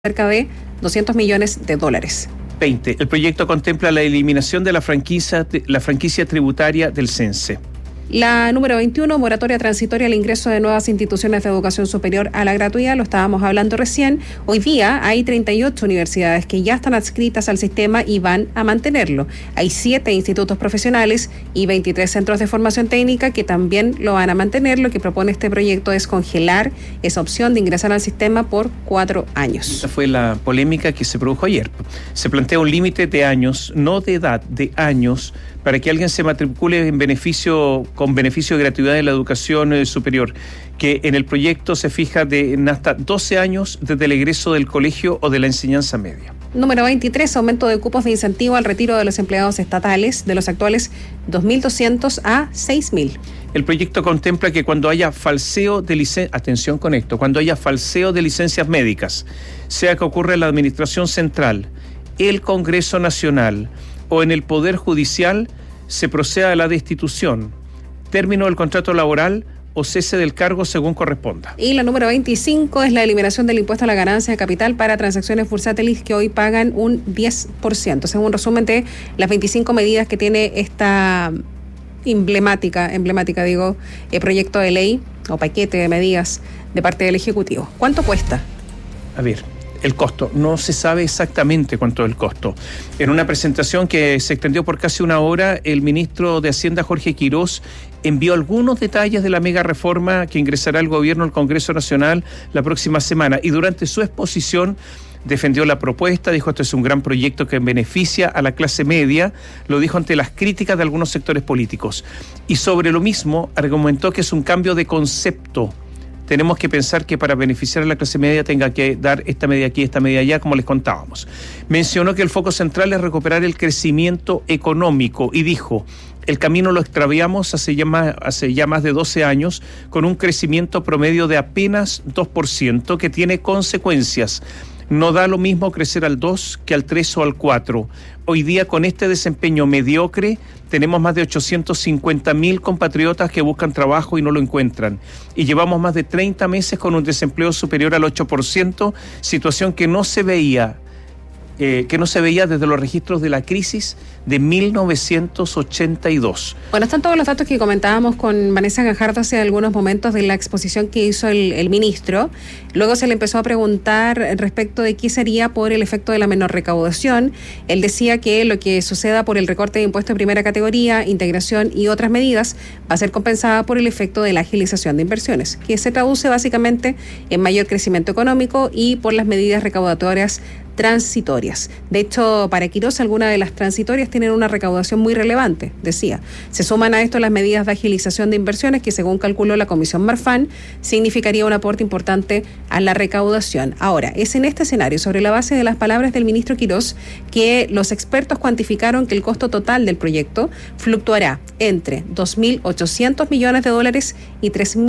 cerca de 200 millones de dólares. 20. El proyecto contempla la eliminación de la franquicia tributaria del CENSE. La número 21, moratoria transitoria al ingreso de nuevas instituciones de educación superior a la gratuidad, lo estábamos hablando recién. Hoy día hay 38 universidades que ya están adscritas al sistema y van a mantenerlo. Hay 7 institutos profesionales y 23 centros de formación técnica que también lo van a mantener. Lo que propone este proyecto es congelar esa opción de ingresar al sistema por 4 años. Esa fue la polémica que se produjo ayer. Se plantea un límite de años, no de edad, de años, para que alguien se matricule con beneficio de gratuidad de la educación superior, que en el proyecto se fija en hasta 12 años desde el egreso del colegio o de la enseñanza media. Número 23, aumento de cupos de incentivo al retiro de los empleados estatales de los actuales 2.200 a 6.000. El proyecto contempla que cuando haya falseo de cuando haya falseo de licencias médicas, sea que ocurra en la Administración Central, el Congreso Nacional o en el Poder Judicial, se proceda a la destitución, término del contrato laboral o cese del cargo según corresponda. Y la número 25 es la eliminación del impuesto a la ganancia de capital para transacciones bursátiles que hoy pagan un 10%. Es un resumen de las 25 medidas que tiene esta emblemática proyecto de ley o paquete de medidas de parte del Ejecutivo. ¿Cuánto cuesta? A ver, el costo. No se sabe exactamente cuánto es el costo. En una presentación que se extendió por casi una hora, el ministro de Hacienda, Jorge Quirós, envió algunos detalles de la mega reforma que ingresará el gobierno al Congreso Nacional la próxima semana. Y durante su exposición defendió la propuesta, dijo esto es un gran proyecto que beneficia a la clase media, lo dijo ante las críticas de algunos sectores políticos. Y sobre lo mismo argumentó que es un cambio de concepto. Tenemos que pensar que para beneficiar a la clase media tenga que dar esta medida aquí, esta medida allá, como les contábamos. Mencionó que el foco central es recuperar el crecimiento económico y dijo, el camino lo extraviamos hace ya más de 12 años con un crecimiento promedio de apenas 2% que tiene consecuencias. No da lo mismo crecer al 2 que al 3 o al 4. Hoy día con este desempeño mediocre tenemos más de 850.000 compatriotas que buscan trabajo y no lo encuentran. Y llevamos más de 30 meses con un desempleo superior al 8%, situación que no se veía desde los registros de la crisis de 1982. Bueno, están todos los datos que comentábamos con Vanessa Gajardo hace algunos momentos de la exposición que hizo el ministro. Luego se le empezó a preguntar respecto de qué sería por el efecto de la menor recaudación. Él decía que lo que suceda por el recorte de impuestos de primera categoría, integración y otras medidas va a ser compensada por el efecto de la agilización de inversiones, que se traduce básicamente en mayor crecimiento económico y por las medidas recaudatorias transitorias. De hecho, para Quirós, algunas de las transitorias tienen una recaudación muy relevante, decía. Se suman a esto las medidas de agilización de inversiones que, según calculó la Comisión Marfan, significaría un aporte importante a la recaudación. Ahora, es en este escenario, sobre la base de las palabras del ministro Quirós, que los expertos cuantificaron que el costo total del proyecto fluctuará entre 2.800 millones de dólares y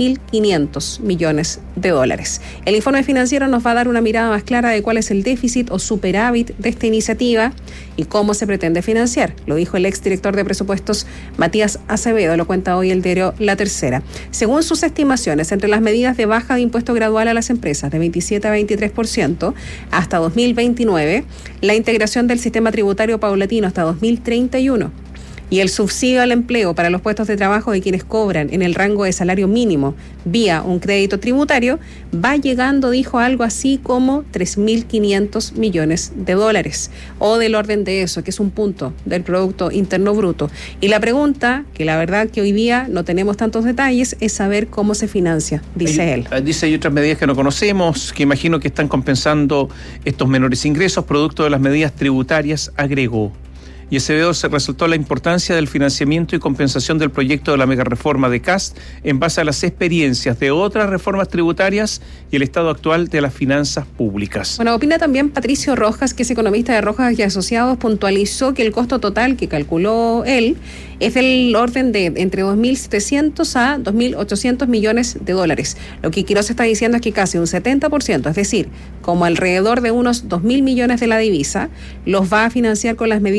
3.500 millones de dólares. El informe financiero nos va a dar una mirada más clara de cuál es el déficit o superávit de esta iniciativa y cómo se pretende financiar. Lo dijo el exdirector de presupuestos Matías Acevedo, lo cuenta hoy el diario La Tercera. Según sus estimaciones, entre las medidas de baja de impuesto gradual a las empresas de 27 a 23% hasta 2029, la integración del sistema tributario paulatino hasta 2031, y el subsidio al empleo para los puestos de trabajo de quienes cobran en el rango de salario mínimo vía un crédito tributario, va llegando, dijo, algo así como 3.500 millones de dólares, o del orden de eso, que es un punto del Producto Interno Bruto. Y la pregunta, que la verdad que hoy día no tenemos tantos detalles, es saber cómo se financia, dice él. Dice, hay otras medidas que no conocemos, que imagino que están compensando estos menores ingresos, producto de las medidas tributarias, agregó. Y Acevedo se resaltó la importancia del financiamiento y compensación del proyecto de la megareforma de CAST en base a las experiencias de otras reformas tributarias y el estado actual de las finanzas públicas. Bueno, opina también Patricio Rojas, que es economista de Rojas y Asociados, puntualizó que el costo total que calculó él es del orden de entre 2.700 a 2.800 millones de dólares. Lo que Quirós está diciendo es que casi un 70%, es decir, como alrededor de unos 2.000 millones de la divisa, los va a financiar con las medidas de crecimiento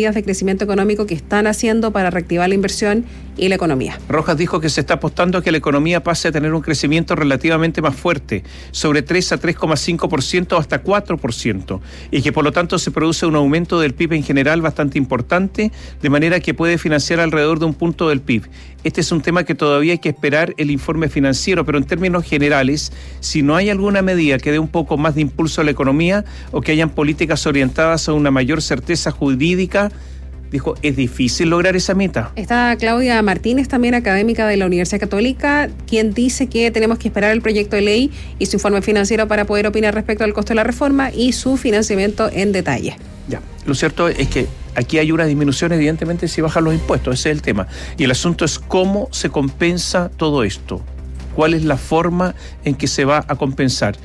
crecimiento económico que están haciendo para reactivar la inversión y la economía. Rojas dijo que se está apostando a que la economía pase a tener un crecimiento relativamente más fuerte, sobre 3 a 3,5% hasta 4%, y que por lo tanto se produce un aumento del PIB en general bastante importante, de manera que puede financiar alrededor de un punto del PIB. Este es un tema que todavía hay que esperar el informe financiero, pero en términos generales, si no hay alguna medida que dé un poco más de impulso a la economía o que hayan políticas orientadas a una mayor certeza jurídica, dijo, es difícil lograr esa meta. Está Claudia Martínez, también académica de la Universidad Católica, quien dice que tenemos que esperar el proyecto de ley y su informe financiero para poder opinar respecto al costo de la reforma y su financiamiento en detalle. Ya, lo cierto es que aquí hay una disminución, evidentemente, si bajan los impuestos, ese es el tema. Y el asunto es cómo se compensa todo esto. ¿Cuál es la forma en que se va a compensar?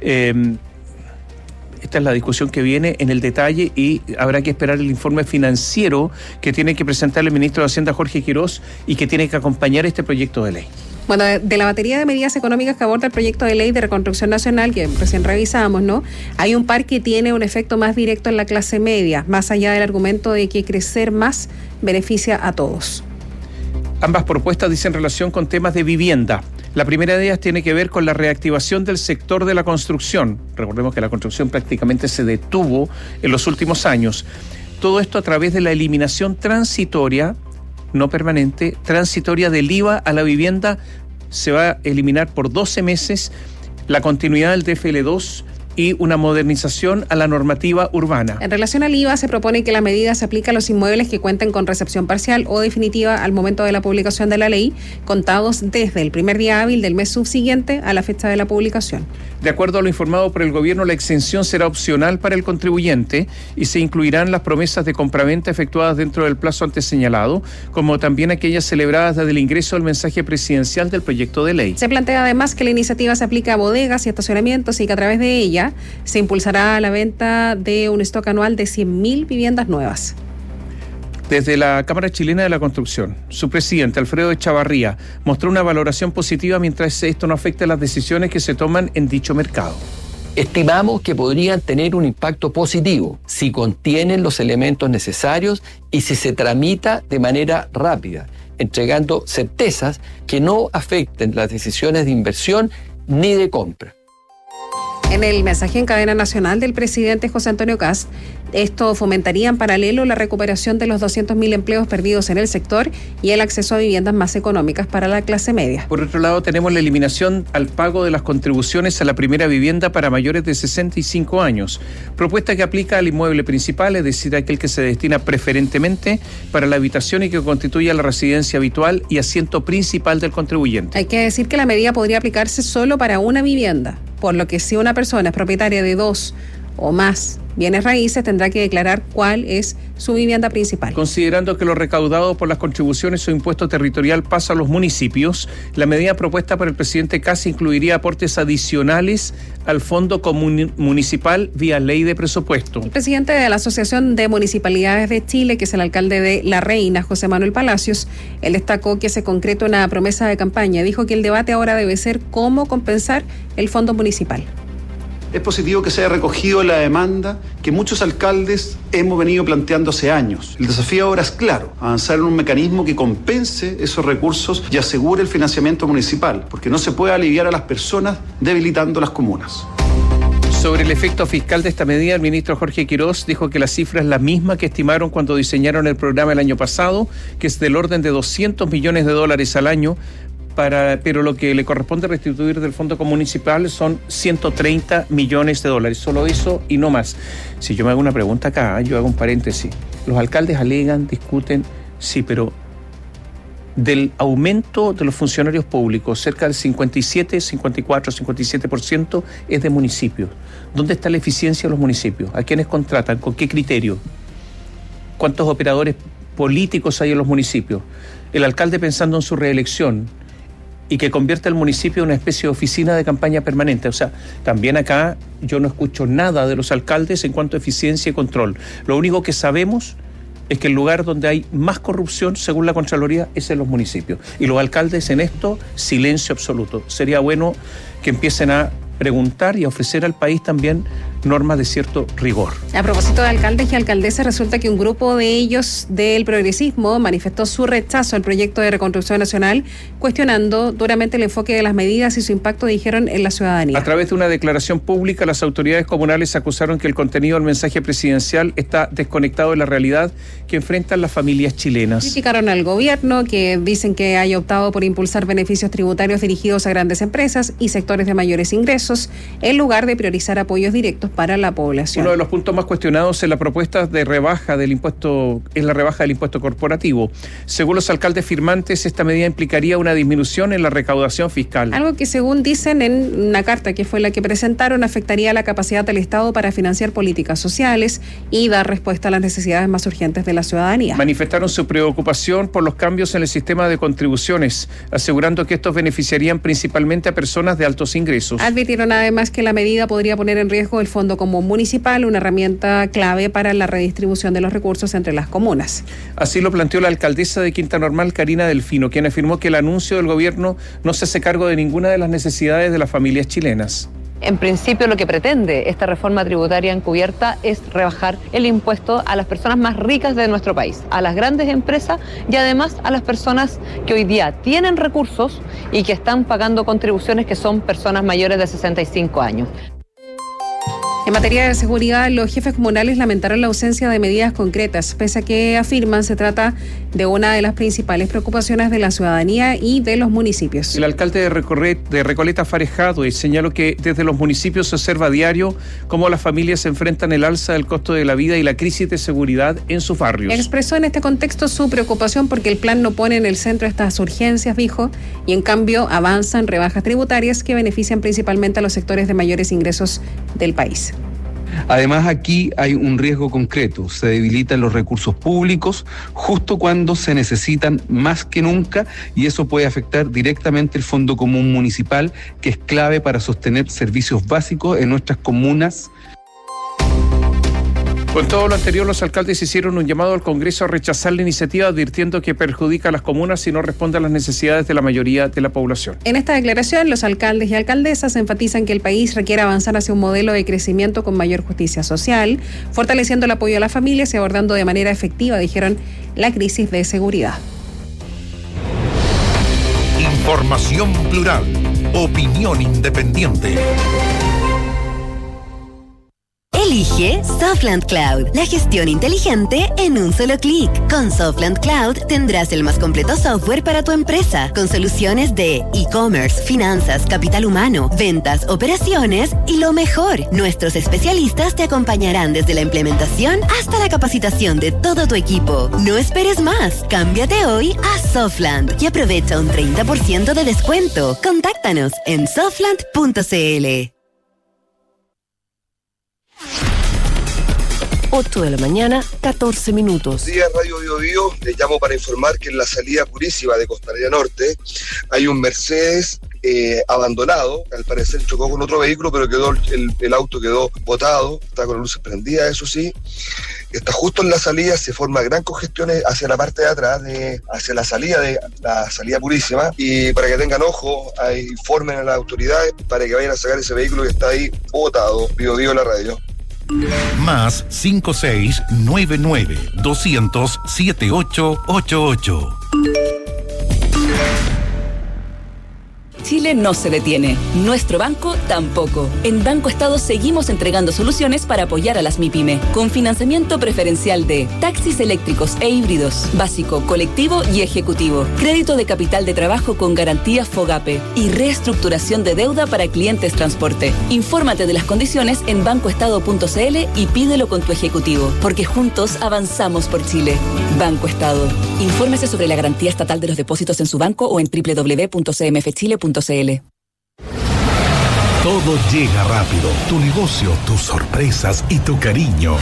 Esta es la discusión que viene en el detalle y habrá que esperar el informe financiero que tiene que presentar el ministro de Hacienda, Jorge Quirós, y que tiene que acompañar este proyecto de ley. Bueno, de la batería de medidas económicas que aborda el proyecto de ley de reconstrucción nacional que recién revisamos, ¿no? Hay un par que tiene un efecto más directo en la clase media, más allá del argumento de que crecer más beneficia a todos. Ambas propuestas dicen relación con temas de vivienda. La primera de ellas tiene que ver con la reactivación del sector de la construcción. Recordemos que la construcción prácticamente se detuvo en los últimos años. Todo esto a través de la eliminación transitoria, no permanente, transitoria del IVA a la vivienda. Se va a eliminar por 12 meses la continuidad del TFL2 y una modernización a la normativa urbana. En relación al IVA, se propone que la medida se aplique a los inmuebles que cuenten con recepción parcial o definitiva al momento de la publicación de la ley, contados desde el primer día hábil del mes subsiguiente a la fecha de la publicación. De acuerdo a lo informado por el gobierno, la exención será opcional para el contribuyente y se incluirán las promesas de compraventa efectuadas dentro del plazo antes señalado, como también aquellas celebradas desde el ingreso del mensaje presidencial del proyecto de ley. Se plantea además que la iniciativa se aplica a bodegas y estacionamientos y que a través de ella se impulsará la venta de un stock anual de 100.000 viviendas nuevas. Desde la Cámara Chilena de la Construcción, su presidente, Alfredo Echavarría, mostró una valoración positiva mientras esto no afecte las decisiones que se toman en dicho mercado. Estimamos que podrían tener un impacto positivo si contienen los elementos necesarios y si se tramita de manera rápida, entregando certezas que no afecten las decisiones de inversión ni de compra. En el mensaje en cadena nacional del presidente José Antonio Kast, esto fomentaría en paralelo la recuperación de los 200.000 empleos perdidos en el sector y el acceso a viviendas más económicas para la clase media. Por otro lado, tenemos la eliminación al pago de las contribuciones a la primera vivienda para mayores de 65 años, propuesta que aplica al inmueble principal, es decir, aquel que se destina preferentemente para la habitación y que constituye la residencia habitual y asiento principal del contribuyente. Hay que decir que la medida podría aplicarse solo para una vivienda, por lo que si una persona es propietaria de 2 o más bienes raíces, tendrá que declarar cuál es su vivienda principal. Considerando que lo recaudado por las contribuciones o impuesto territorial pasa a los municipios, la medida propuesta por el presidente Kast incluiría aportes adicionales al Fondo Municipal vía ley de presupuesto. El presidente de la Asociación de Municipalidades de Chile, que es el alcalde de La Reina, José Manuel Palacios, él destacó que se concreta una promesa de campaña. Dijo que el debate ahora debe ser cómo compensar el fondo municipal. Es positivo que se haya recogido la demanda que muchos alcaldes hemos venido planteando hace años. El desafío ahora es claro, avanzar en un mecanismo que compense esos recursos y asegure el financiamiento municipal, porque no se puede aliviar a las personas debilitando las comunas. Sobre el efecto fiscal de esta medida, el ministro Jorge Quirós dijo que la cifra es la misma que estimaron cuando diseñaron el programa el año pasado, que es del orden de $200 millones al año, pero lo que le corresponde restituir del fondo municipal son $130 millones. Solo eso y no más. Si yo me hago una pregunta acá, yo hago un paréntesis. Los alcaldes alegan, discuten, sí, pero del aumento de los funcionarios públicos, cerca del 57% es de municipios. ¿Dónde está la eficiencia de los municipios? ¿A quiénes contratan? ¿Con qué criterio? ¿Cuántos operadores políticos hay en los municipios? El alcalde pensando en su reelección y que convierta el municipio en una especie de oficina de campaña permanente. O sea, también acá yo no escucho nada de los alcaldes en cuanto a eficiencia y control. Lo único que sabemos es que el lugar donde hay más corrupción, según la Contraloría, es en los municipios. Y los alcaldes en esto, silencio absoluto. Sería bueno que empiecen a preguntar y a ofrecer al país también normas de cierto rigor. A propósito de alcaldes y alcaldesas, resulta que un grupo de ellos del progresismo manifestó su rechazo al proyecto de reconstrucción nacional, cuestionando duramente el enfoque de las medidas y su impacto, dijeron, en la ciudadanía. A través de una declaración pública, las autoridades comunales acusaron que el contenido del mensaje presidencial está desconectado de la realidad que enfrentan las familias chilenas. Criticaron al gobierno, que dicen que haya optado por impulsar beneficios tributarios dirigidos a grandes empresas y sectores de mayores ingresos, en lugar de priorizar apoyos directos para la población. Uno de los puntos más cuestionados en la propuesta de rebaja del impuesto es la rebaja del impuesto corporativo. Según los alcaldes firmantes, esta medida implicaría una disminución en la recaudación fiscal. Algo que, según dicen en una carta que fue la que presentaron, afectaría la capacidad del Estado para financiar políticas sociales y dar respuesta a las necesidades más urgentes de la ciudadanía. Manifestaron su preocupación por los cambios en el sistema de contribuciones, asegurando que estos beneficiarían principalmente a personas de altos ingresos. Advirtieron además que la medida podría poner en riesgo el Fondo Común Municipal, una herramienta clave para la redistribución de los recursos entre las comunas. Así lo planteó la alcaldesa de Quinta Normal, Karina Delfino, quien afirmó que el anuncio del gobierno no se hace cargo de ninguna de las necesidades de las familias chilenas. En principio, lo que pretende esta reforma tributaria encubierta es rebajar el impuesto a las personas más ricas de nuestro país, a las grandes empresas y además a las personas que hoy día tienen recursos y que están pagando contribuciones, que son personas mayores de 65 años. En materia de seguridad, los jefes comunales lamentaron la ausencia de medidas concretas, pese a que afirman se trata de una de las principales preocupaciones de la ciudadanía y de los municipios. El alcalde de Recoleta, Farejado, señaló que desde los municipios se observa a diario cómo las familias se enfrentan el alza del costo de la vida y la crisis de seguridad en sus barrios. Expresó en este contexto su preocupación porque el plan no pone en el centro estas urgencias, dijo, y en cambio avanzan rebajas tributarias que benefician principalmente a los sectores de mayores ingresos del país. Además, aquí hay un riesgo concreto. Se debilitan los recursos públicos justo cuando se necesitan más que nunca, y eso puede afectar directamente el Fondo Común Municipal, que es clave para sostener servicios básicos en nuestras comunas. Con todo lo anterior, los alcaldes hicieron un llamado al Congreso a rechazar la iniciativa, advirtiendo que perjudica a las comunas y no responde a las necesidades de la mayoría de la población. En esta declaración, los alcaldes y alcaldesas enfatizan que el país requiere avanzar hacia un modelo de crecimiento con mayor justicia social, fortaleciendo el apoyo a las familias y abordando de manera efectiva, dijeron, la crisis de seguridad. Información plural, opinión independiente. Elige Softland Cloud, la gestión inteligente en un solo clic. Con Softland Cloud tendrás el más completo software para tu empresa, con soluciones de e-commerce, finanzas, capital humano, ventas, operaciones y lo mejor, nuestros especialistas te acompañarán desde la implementación hasta la capacitación de todo tu equipo. No esperes más, cámbiate hoy a Softland y aprovecha un 30% de descuento. Contáctanos en softland.cl. 8 de la mañana, 14 minutos. Buenos días, Radio Bio Bio. Les llamo para informar que en la salida Purísima de Costanera Norte hay un Mercedes abandonado. Al parecer chocó con otro vehículo, pero el auto quedó botado. Está con las luces prendidas, eso sí. Está justo en la salida, se forma gran congestión hacia la parte de atrás, hacia la salida Purísima. Y para que tengan ojo, informen a las autoridades para que vayan a sacar ese vehículo que está ahí botado. Bio Bio, la radio. Más 5699-200-7888. Chile no se detiene, nuestro banco tampoco. En Banco Estado seguimos entregando soluciones para apoyar a las MIPYME, con financiamiento preferencial de taxis eléctricos e híbridos, básico, colectivo y ejecutivo, crédito de capital de trabajo con garantía FOGAPE y reestructuración de deuda para clientes transporte. Infórmate de las condiciones en bancoestado.cl y pídelo con tu ejecutivo, porque juntos avanzamos por Chile. Banco Estado. Infórmese sobre la garantía estatal de los depósitos en su banco o en www.cmfchile.cl. Todo llega rápido. Tu negocio, tus sorpresas y tu cariño.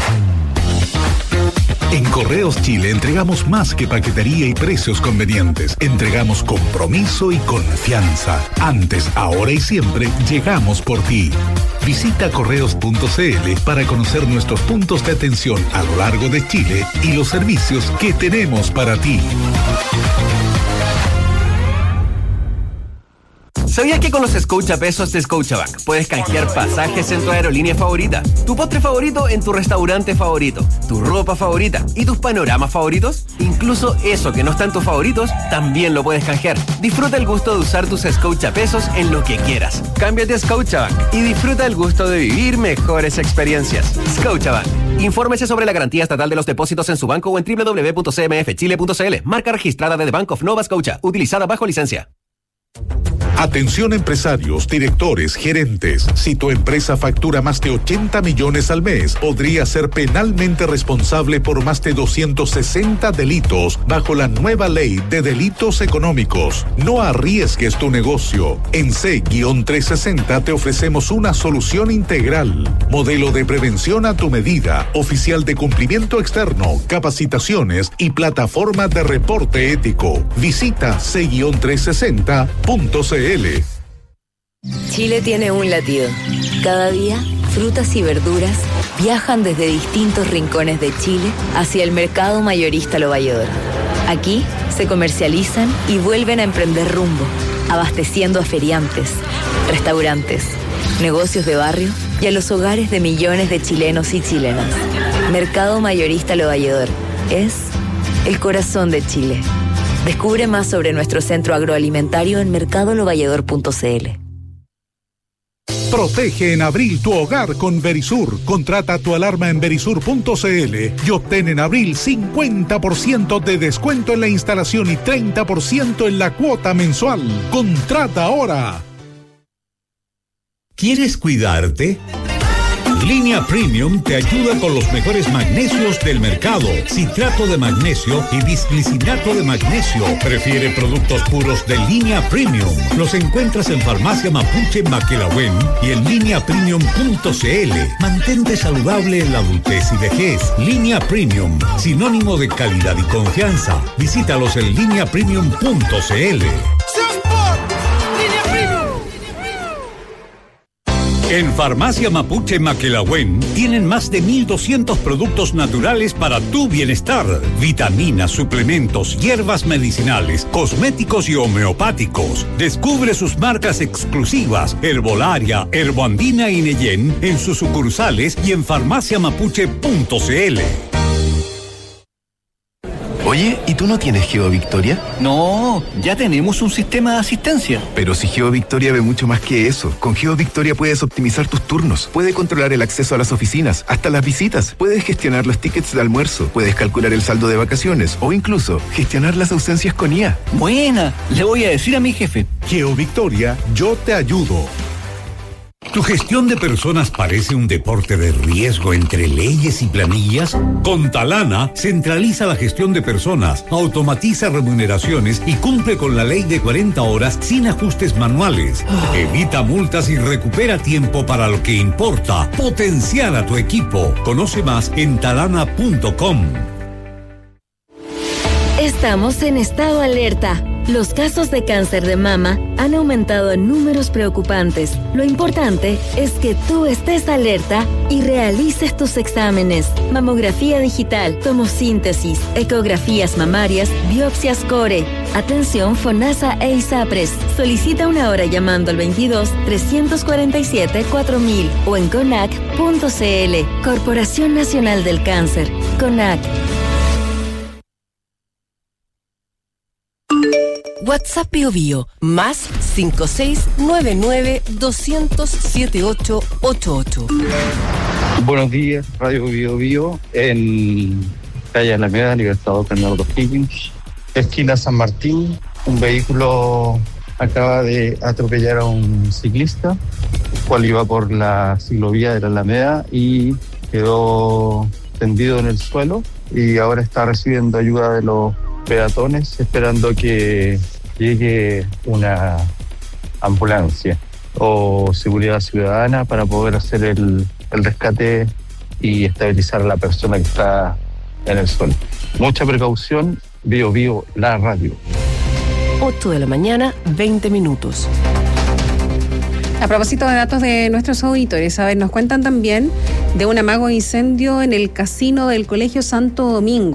En Correos Chile entregamos más que paquetería y precios convenientes. Entregamos compromiso y confianza. Antes, ahora y siempre, llegamos por ti. Visita correos.cl para conocer nuestros puntos de atención a lo largo de Chile y los servicios que tenemos para ti. ¿Sabías que con los Scotiapesos de Scotiabank puedes canjear pasajes en tu aerolínea favorita, tu postre favorito en tu restaurante favorito, tu ropa favorita y tus panoramas favoritos? Incluso eso que no está en tus favoritos, también lo puedes canjear. Disfruta el gusto de usar tus Scotiapesos en lo que quieras. Cámbiate a Scotiabank y disfruta el gusto de vivir mejores experiencias. Scotiabank. Infórmese sobre la garantía estatal de los depósitos en su banco o en www.cmfchile.cl. Marca registrada de The Bank of Nova Scotia, utilizada bajo licencia. Atención empresarios, directores, gerentes. Si tu empresa factura más de 80 millones al mes, podría ser penalmente responsable por más de 260 delitos bajo la nueva ley de delitos económicos. No arriesgues tu negocio. En C-360 te ofrecemos una solución integral. Modelo de prevención a tu medida, oficial de cumplimiento externo, capacitaciones y plataforma de reporte ético. Visita C-360.cl. Chile tiene un latido. Cada día, frutas y verduras viajan desde distintos rincones de Chile hacia el mercado mayorista Lo Valledor. Aquí se comercializan y vuelven a emprender rumbo, abasteciendo a feriantes, restaurantes, negocios de barrio y a los hogares de millones de chilenos y chilenas. Mercado mayorista Lo Valledor es el corazón de Chile. Descubre más sobre nuestro centro agroalimentario en mercadolovalledor.cl. Protege en abril tu hogar con Verisur. Contrata tu alarma en verisur.cl y obtén en abril 50% de descuento en la instalación y 30% en la cuota mensual. Contrata ahora. ¿Quieres cuidarte? Línea Premium te ayuda con los mejores magnesios del mercado. Citrato de magnesio y bisglicinato de magnesio. Prefiere productos puros de Línea Premium. Los encuentras en Farmacia Mapuche Maquelahuen y en lineapremium.cl. Mantente saludable en la adultez y vejez. Línea Premium, sinónimo de calidad y confianza. Visítalos en lineapremium.cl. En Farmacia Mapuche Maquelahuen tienen más de 1.200 productos naturales para tu bienestar. Vitaminas, suplementos, hierbas medicinales, cosméticos y homeopáticos. Descubre sus marcas exclusivas, Herbolaria, Herboandina y Neyen, en sus sucursales y en farmaciamapuche.cl. Oye, ¿y tú no tienes GeoVictoria? No, ya tenemos un sistema de asistencia. Pero si GeoVictoria ve mucho más que eso. Con GeoVictoria puedes optimizar tus turnos, puedes controlar el acceso a las oficinas, hasta las visitas, puedes gestionar los tickets de almuerzo, puedes calcular el saldo de vacaciones o incluso gestionar las ausencias con IA. Buena, le voy a decir a mi jefe. GeoVictoria, yo te ayudo. ¿Tu gestión de personas parece un deporte de riesgo entre leyes y planillas? Con Talana, centraliza la gestión de personas, automatiza remuneraciones y cumple con la ley de 40 horas sin ajustes manuales. Evita multas y recupera tiempo para lo que importa. Potenciar a tu equipo. Conoce más en talana.com. Estamos en estado alerta. Los casos de cáncer de mama han aumentado en números preocupantes. Lo importante es que tú estés alerta y realices tus exámenes. Mamografía digital, tomosíntesis, ecografías mamarias, biopsias core. Atención FONASA e ISAPRES. Solicita una hora llamando al 22-347-4000 o en CONAC.cl. Corporación Nacional del Cáncer. CONAC. WhatsApp Bio Bio, más 5699-200-7888. Buenos días, Radio Bio Bio, en calle Alameda, Libertador Bernardo Higgins, esquina San Martín. Un vehículo acaba de atropellar a un ciclista, el cual iba por la ciclovía de la Alameda y quedó tendido en el suelo y ahora está recibiendo ayuda de los peatones, esperando que llegue una ambulancia o seguridad ciudadana para poder hacer el rescate y estabilizar a la persona que está en el suelo. Mucha precaución. Bio Bio, la radio. 8 de la mañana, 20 minutos. A propósito de datos de nuestros auditores, a ver, nos cuentan también de un amago incendio en el casino del Colegio Santo Domingo.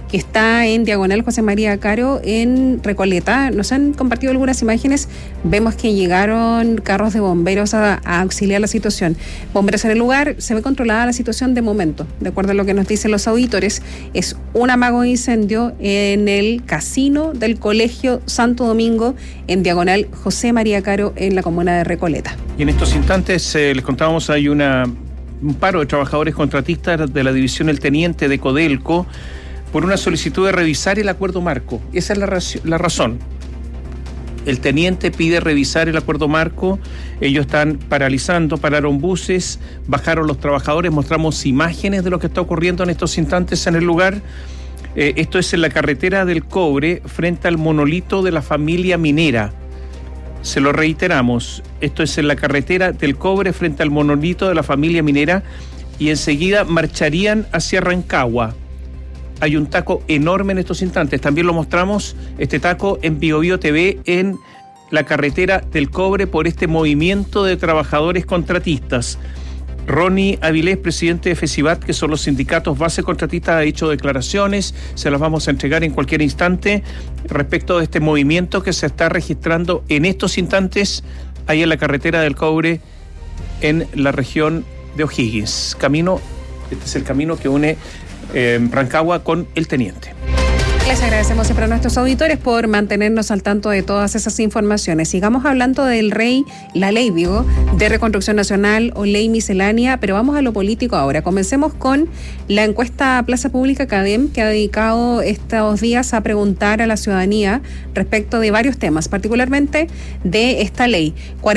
que está en diagonal José María Caro en Recoleta. Nos han compartido algunas imágenes. Vemos que llegaron carros de bomberos a auxiliar la situación. Bomberos en el lugar, se ve controlada la situación de momento. De acuerdo a lo que nos dicen los auditores, es un amago de incendio en el casino del Colegio Santo Domingo en diagonal José María Caro en la comuna de Recoleta. Y en estos instantes, les contábamos, hay un paro de trabajadores contratistas de la división El Teniente de Codelco por una solicitud de revisar el acuerdo marco. Esa es la razón. El teniente pide revisar el acuerdo marco. Ellos están paralizando, pararon buses, bajaron los trabajadores, mostramos imágenes de lo que está ocurriendo en estos instantes en el lugar. Esto es en la carretera del Cobre, frente al monolito de la familia minera. Se lo reiteramos, esto es en la carretera del Cobre, frente al monolito de la familia minera, y enseguida marcharían hacia Rancagua. Hay un taco enorme en estos instantes. También lo mostramos, este taco en BioBio TV, en la carretera del Cobre, por este movimiento de trabajadores contratistas. Ronnie Avilés, presidente de FESIBAT, que son los sindicatos base contratistas, ha hecho declaraciones, se las vamos a entregar en cualquier instante, respecto de este movimiento que se está registrando en estos instantes ahí en la carretera del Cobre, en la región de O'Higgins. Este es el camino que une Rancagua con El Teniente. Les agradecemos siempre a nuestros auditores por mantenernos al tanto de todas esas informaciones. Sigamos hablando del la ley de reconstrucción nacional o ley miscelánea, pero vamos a lo político ahora. Comencemos con la encuesta Plaza Pública CADEM, que ha dedicado estos días a preguntar a la ciudadanía respecto de varios temas, particularmente de esta ley.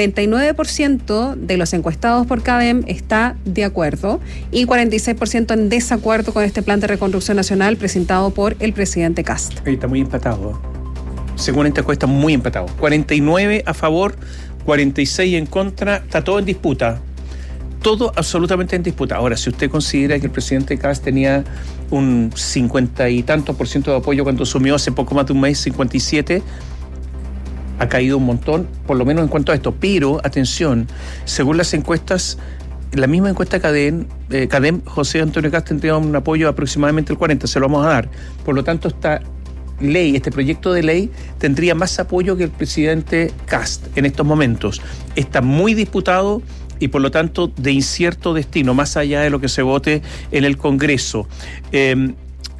49% de los encuestados por CADEM está de acuerdo y 46% en desacuerdo con este plan de reconstrucción nacional presentado por el presidente Kast. Está muy empatado. Según esta encuesta, muy empatado. 49 a favor, 46 en contra. Está todo en disputa. Todo absolutamente en disputa. Ahora, si usted considera que el presidente Kast tenía un 50 y tantos % de apoyo cuando asumió hace poco más de un mes, 57, ha caído un montón, por lo menos en cuanto a esto. Pero, atención, según las encuestas, la misma encuesta CADEM, José Antonio Kast tendría un apoyo de aproximadamente el 40%, se lo vamos a dar. Por lo tanto, este proyecto de ley tendría más apoyo que el presidente Kast en estos momentos. Está muy disputado y por lo tanto de incierto destino, más allá de lo que se vote en el Congreso. El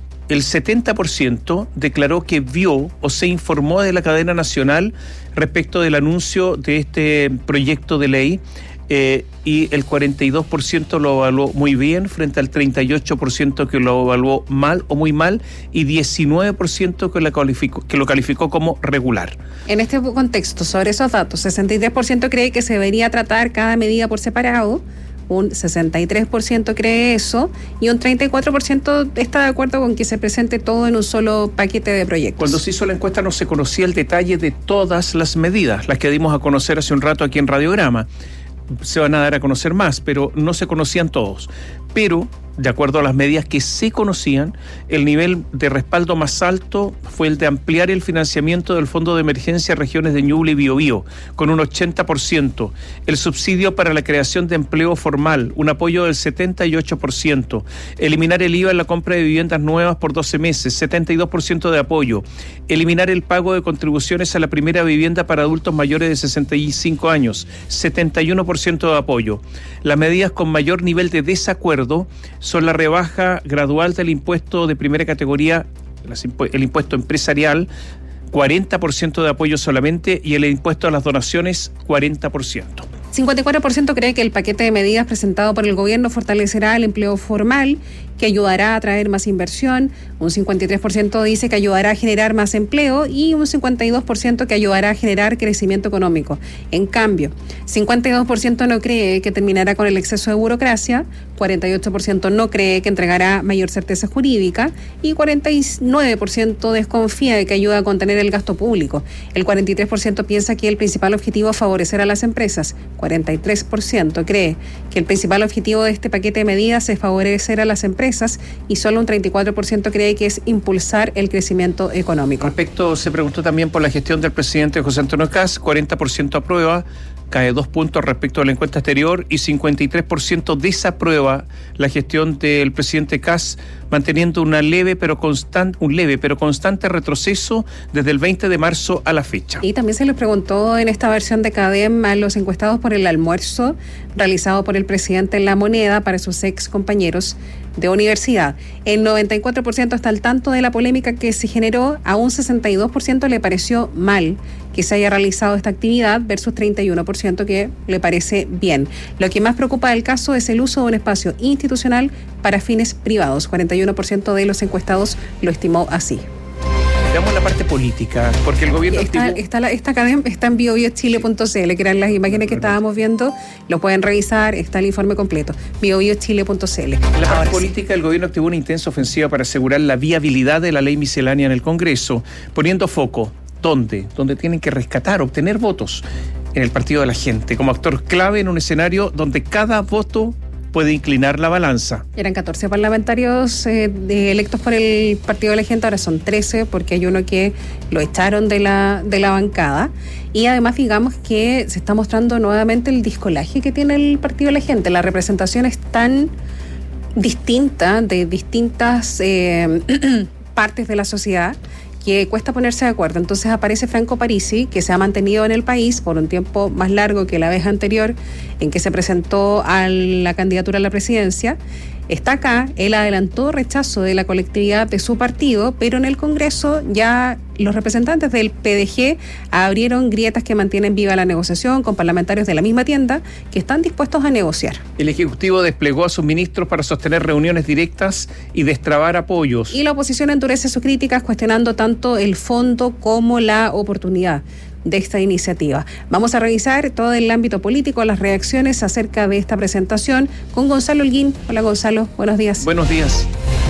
70% declaró que vio o se informó de la cadena nacional respecto del anuncio de este proyecto de ley. Y el 42% lo evaluó muy bien, frente al 38% que lo evaluó mal o muy mal, y 19% que lo calificó como regular. En este contexto, sobre esos datos, 63% cree que se debería tratar cada medida por separado, un 63% cree eso, y un 34% está de acuerdo con que se presente todo en un solo paquete de proyectos. Cuando se hizo la encuesta no se conocía el detalle de todas las medidas, las que dimos a conocer hace un rato aquí en Radiograma. Se van a dar a conocer más, pero no se conocían todos. Pero, de acuerdo a las medidas que se conocían, el nivel de respaldo más alto fue el de ampliar el financiamiento del Fondo de Emergencia Regiones de Ñuble y Biobío, con un 80%. El subsidio para la creación de empleo formal, un apoyo del 78%. Eliminar el IVA en la compra de viviendas nuevas por 12 meses, 72% de apoyo. Eliminar el pago de contribuciones a la primera vivienda para adultos mayores de 65 años, 71% de apoyo. Las medidas con mayor nivel de desacuerdo son la rebaja gradual del impuesto de primera categoría, el impuesto empresarial, 40% de apoyo solamente, y el impuesto a las donaciones, 40%. 54% cree que el paquete de medidas presentado por el gobierno fortalecerá el empleo formal, que ayudará a atraer más inversión. Un 53% dice que ayudará a generar más empleo y un 52% que ayudará a generar crecimiento económico. En cambio, 52% no cree que terminará con el exceso de burocracia, 48% no cree que entregará mayor certeza jurídica y 49% desconfía de que ayuda a contener el gasto público. El 43% piensa que el principal objetivo es favorecer a las empresas. 43% cree que el principal objetivo de este paquete de medidas es favorecer a las empresas y solo un 34% cree que es impulsar el crecimiento económico. Se preguntó también por la gestión del presidente José Antonio Kast, 40% aprueba, cae 2 puntos respecto a la encuesta anterior y 53% desaprueba la gestión del presidente Kast, manteniendo un leve pero constante retroceso desde el 20 de marzo a la fecha. Y también se les preguntó en esta versión de CADEM a los encuestados por el almuerzo realizado por el presidente en La Moneda para sus ex compañeros de universidad. El 94% está al tanto de la polémica que se generó, a un 62% le pareció mal que se haya realizado esta actividad versus 31% que le parece bien. Lo que más preocupa del caso es el uso de un espacio institucional para fines privados. 41% de los encuestados lo estimó así. Veamos la parte política, porque el gobierno esta cadena está en biobiochile.cl, que eran las imágenes que estábamos viendo, lo pueden revisar, está el informe completo, biobiochile.cl. En la parte política, el gobierno activó una intensa ofensiva para asegurar la viabilidad de la ley miscelánea en el Congreso, poniendo foco, ¿dónde? Donde tienen que rescatar, obtener votos, en el partido de la gente, como actor clave en un escenario donde cada voto puede inclinar la balanza. Eran 14 parlamentarios electos por el Partido de la Gente, ahora son 13 porque hay uno que lo echaron de la bancada. Y además digamos que se está mostrando nuevamente el discolaje que tiene el Partido de la Gente. La representación es tan distinta de distintas partes de la sociedad que cuesta ponerse de acuerdo. Entonces aparece Franco Parisi, que se ha mantenido en el país por un tiempo más largo que la vez anterior en que se presentó a la candidatura a la presidencia. Está acá, él adelantó rechazo de la colectividad de su partido, pero en el Congreso ya los representantes del PDG abrieron grietas que mantienen viva la negociación con parlamentarios de la misma tienda que están dispuestos a negociar. El Ejecutivo desplegó a sus ministros para sostener reuniones directas y destrabar apoyos. Y la oposición endurece sus críticas cuestionando tanto el fondo como la oportunidad de esta iniciativa. Vamos a revisar todo el ámbito político, las reacciones acerca de esta presentación con Gonzalo Holguín. Hola Gonzalo, buenos días. Buenos días.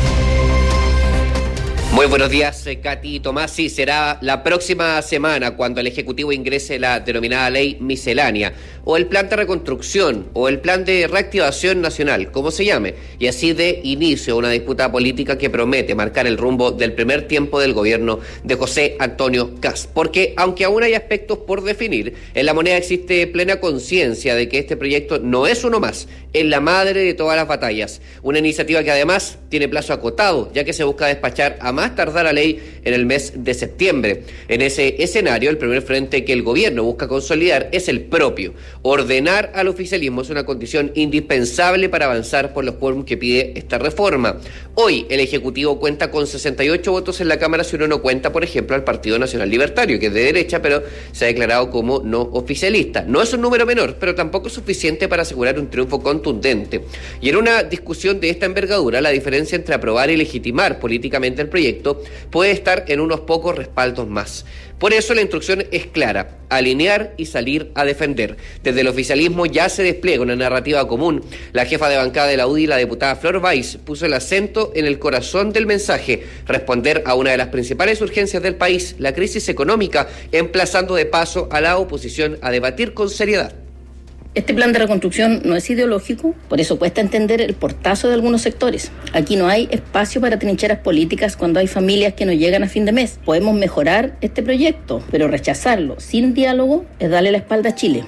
Muy buenos días, Katy y Tomás. Sí, será la próxima semana cuando el Ejecutivo ingrese la denominada ley miscelánea, o el plan de reconstrucción, o el plan de reactivación nacional, como se llame, y así de inicio una disputa política que promete marcar el rumbo del primer tiempo del gobierno de José Antonio Kast. Porque, aunque aún hay aspectos por definir, en La Moneda existe plena conciencia de que este proyecto no es uno más, es la madre de todas las batallas. Una iniciativa que además tiene plazo acotado, ya que se busca despachar a más tardar la ley en el mes de septiembre. En ese escenario, el primer frente que el gobierno busca consolidar es el propio. Ordenar al oficialismo es una condición indispensable para avanzar por los quórum que pide esta reforma. Hoy el Ejecutivo cuenta con 68 votos en la Cámara si uno no cuenta, por ejemplo, al Partido Nacional Libertario, que es de derecha, pero se ha declarado como no oficialista. No es un número menor, pero tampoco es suficiente para asegurar un triunfo contundente. Y en una discusión de esta envergadura, la diferencia entre aprobar y legitimar políticamente el proyecto puede estar en unos pocos respaldos más. Por eso la instrucción es clara: alinear y salir a defender. Desde el oficialismo ya se despliega una narrativa común. La jefa de bancada de la UDI, la diputada Flor Weiss, puso el acento en el corazón del mensaje: responder a una de las principales urgencias del país, la crisis económica, emplazando de paso a la oposición a debatir con seriedad. Este plan de reconstrucción no es ideológico, por eso cuesta entender el portazo de algunos sectores. Aquí no hay espacio para trincheras políticas cuando hay familias que no llegan a fin de mes. Podemos mejorar este proyecto, pero rechazarlo sin diálogo es darle la espalda a Chile.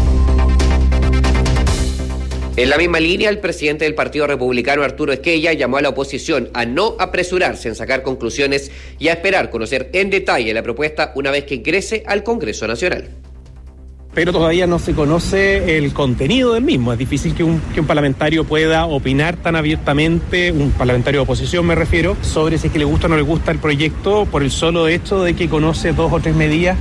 En la misma línea, el presidente del Partido Republicano, Arturo Esquella, llamó a la oposición a no apresurarse en sacar conclusiones y a esperar conocer en detalle la propuesta una vez que ingrese al Congreso Nacional. Pero todavía no se conoce el contenido del mismo. Es difícil que un parlamentario pueda opinar tan abiertamente, un parlamentario de oposición me refiero, sobre si es que le gusta o no le gusta el proyecto por el solo hecho de que conoce 2 o 3 medidas.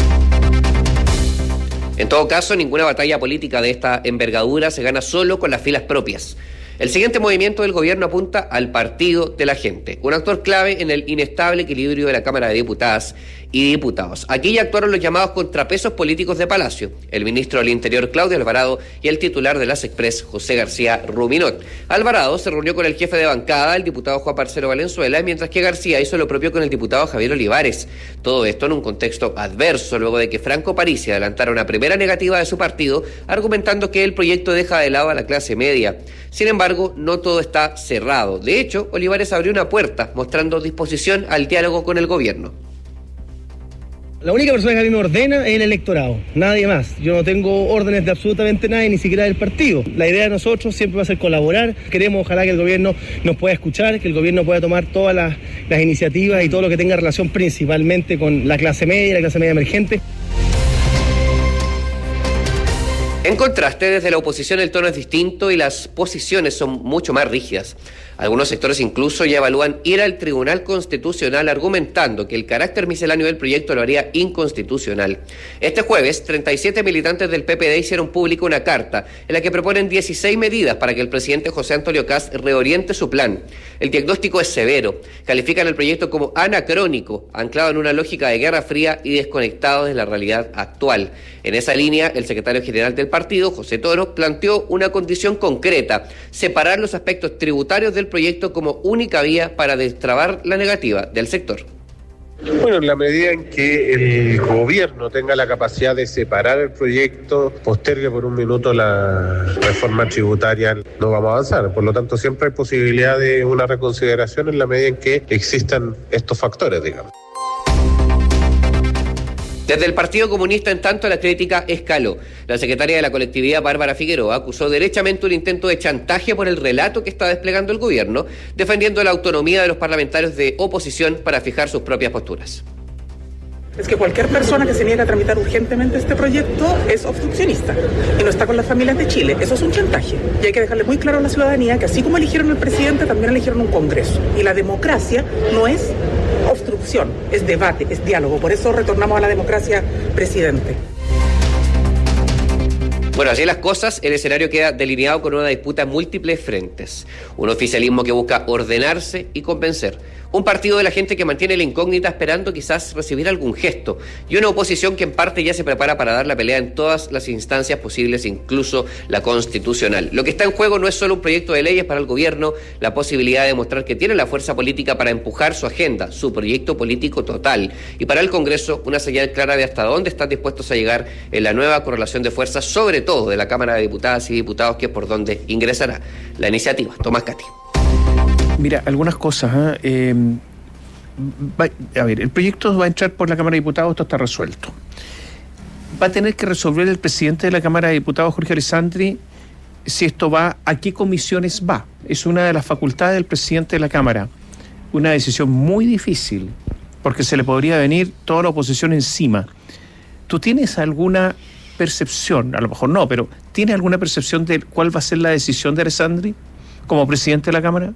En todo caso, ninguna batalla política de esta envergadura se gana solo con las filas propias. El siguiente movimiento del gobierno apunta al Partido de la Gente, un actor clave en el inestable equilibrio de la Cámara de Diputadas y Diputados. Aquí ya actuaron los llamados contrapesos políticos de Palacio, el ministro del Interior Claudio Alvarado y el titular de las Express José García Ruminot. Alvarado se reunió con el jefe de bancada, el diputado Juan Marcelo Valenzuela, mientras que García hizo lo propio con el diputado Javier Olivares. Todo esto en un contexto adverso, luego de que Franco Parisi adelantara una primera negativa de su partido, argumentando que el proyecto deja de lado a la clase media. Sin embargo, no todo está cerrado. De hecho, Olivares abrió una puerta, mostrando disposición al diálogo con el gobierno. La única persona que a mí me ordena es el electorado, nadie más. Yo no tengo órdenes de absolutamente nadie, ni siquiera del partido. La idea de nosotros siempre va a ser colaborar. Queremos, ojalá, que el gobierno nos pueda escuchar, que el gobierno pueda tomar todas las iniciativas y todo lo que tenga relación principalmente con la clase media y la clase media emergente. En contraste, desde la oposición el tono es distinto y las posiciones son mucho más rígidas. Algunos sectores incluso ya evalúan ir al Tribunal Constitucional argumentando que el carácter misceláneo del proyecto lo haría inconstitucional. Este jueves, 37 militantes del PPD hicieron pública una carta en la que proponen 16 medidas para que el presidente José Antonio Kast reoriente su plan. El diagnóstico es severo. Califican el proyecto como anacrónico, anclado en una lógica de Guerra Fría y desconectado de la realidad actual. En esa línea, el secretario general del partido, José Toro, planteó una condición concreta: separar los aspectos tributarios del proyecto como única vía para destrabar la negativa del sector. Bueno, en la medida en que el gobierno tenga la capacidad de separar el proyecto, postergue por un minuto la reforma tributaria, no vamos a avanzar. Por lo tanto, siempre hay posibilidad de una reconsideración en la medida en que existan estos factores, digamos. Desde el Partido Comunista, en tanto, la crítica escaló. La secretaria de la colectividad, Bárbara Figueroa, acusó derechamente un intento de chantaje por el relato que está desplegando el gobierno, defendiendo la autonomía de los parlamentarios de oposición para fijar sus propias posturas. Es que cualquier persona que se niegue a tramitar urgentemente este proyecto es obstruccionista y no está con las familias de Chile. Eso es un chantaje. Y hay que dejarle muy claro a la ciudadanía que así como eligieron al presidente, también eligieron un Congreso. Y la democracia no es obstrucción, es debate, es diálogo. Por eso retornamos a la democracia, presidente. Bueno, así las cosas, el escenario queda delineado con una disputa en múltiples frentes. Un oficialismo que busca ordenarse y convencer. Un partido de la gente que mantiene la incógnita esperando quizás recibir algún gesto. Y una oposición que en parte ya se prepara para dar la pelea en todas las instancias posibles, incluso la constitucional. Lo que está en juego no es solo un proyecto de leyes para el gobierno, la posibilidad de demostrar que tiene la fuerza política para empujar su agenda, su proyecto político total. Y para el Congreso, una señal clara de hasta dónde están dispuestos a llegar en la nueva correlación de fuerzas, sobre todo de la Cámara de Diputadas y Diputados, que es por donde ingresará la iniciativa. Tomás Cati. Mira, algunas cosas. A ver, el proyecto va a entrar por la Cámara de Diputados, esto está resuelto. Va a tener que resolver el presidente de la Cámara de Diputados, Jorge Alessandri, si esto va, a qué comisiones va. Es una de las facultades del presidente de la Cámara. Una decisión muy difícil, porque se le podría venir toda la oposición encima. ¿Tú tienes alguna percepción, a lo mejor no, pero ¿tienes alguna percepción de cuál va a ser la decisión de Alessandri como presidente de la Cámara?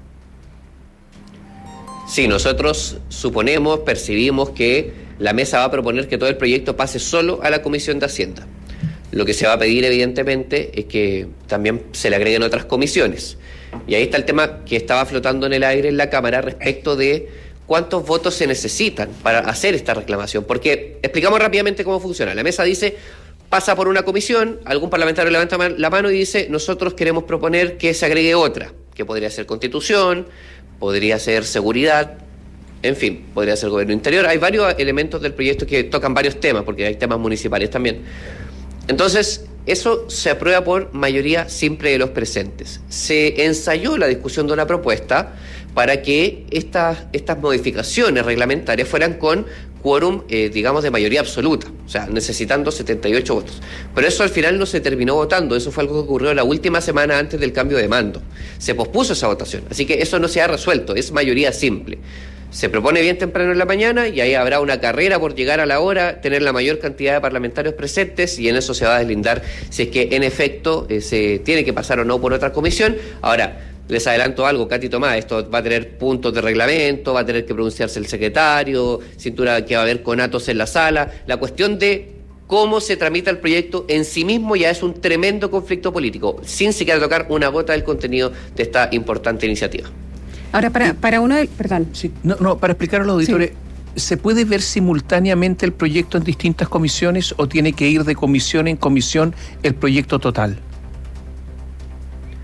Sí, nosotros suponemos, percibimos que la mesa va a proponer que todo el proyecto pase solo a la Comisión de Hacienda. Lo que se va a pedir, evidentemente, es que también se le agreguen otras comisiones. Y ahí está el tema que estaba flotando en el aire en la Cámara respecto de cuántos votos se necesitan para hacer esta reclamación. Porque explicamos rápidamente cómo funciona. La mesa dice, pasa por una comisión, algún parlamentario levanta la mano y dice, nosotros queremos proponer que se agregue otra, que podría ser Constitución, podría ser seguridad, en fin, podría ser gobierno interior. Hay varios elementos del proyecto que tocan varios temas, porque hay temas municipales también. Entonces, eso se aprueba por mayoría simple de los presentes. Se ensayó la discusión de una propuesta para que estas modificaciones reglamentarias fueran con quórum, digamos, de mayoría absoluta, o sea, necesitando 78 votos. Pero eso al final no se terminó votando, eso fue algo que ocurrió la última semana antes del cambio de mando. Se pospuso esa votación, así que eso no se ha resuelto, es mayoría simple. Se propone bien temprano en la mañana y ahí habrá una carrera por llegar a la hora, tener la mayor cantidad de parlamentarios presentes y en eso se va a deslindar si es que en efecto se tiene que pasar o no por otra comisión. Ahora, les adelanto algo, Katy Tomás, esto va a tener puntos de reglamento, va a tener que pronunciarse el secretario, cintura que va a haber conatos en la sala. La cuestión de cómo se tramita el proyecto en sí mismo ya es un tremendo conflicto político, sin siquiera tocar una gota del contenido de esta importante iniciativa. Ahora, para uno del... Perdón. Sí, para explicar a los auditores, sí. ¿Se puede ver simultáneamente el proyecto en distintas comisiones o tiene que ir de comisión en comisión el proyecto total?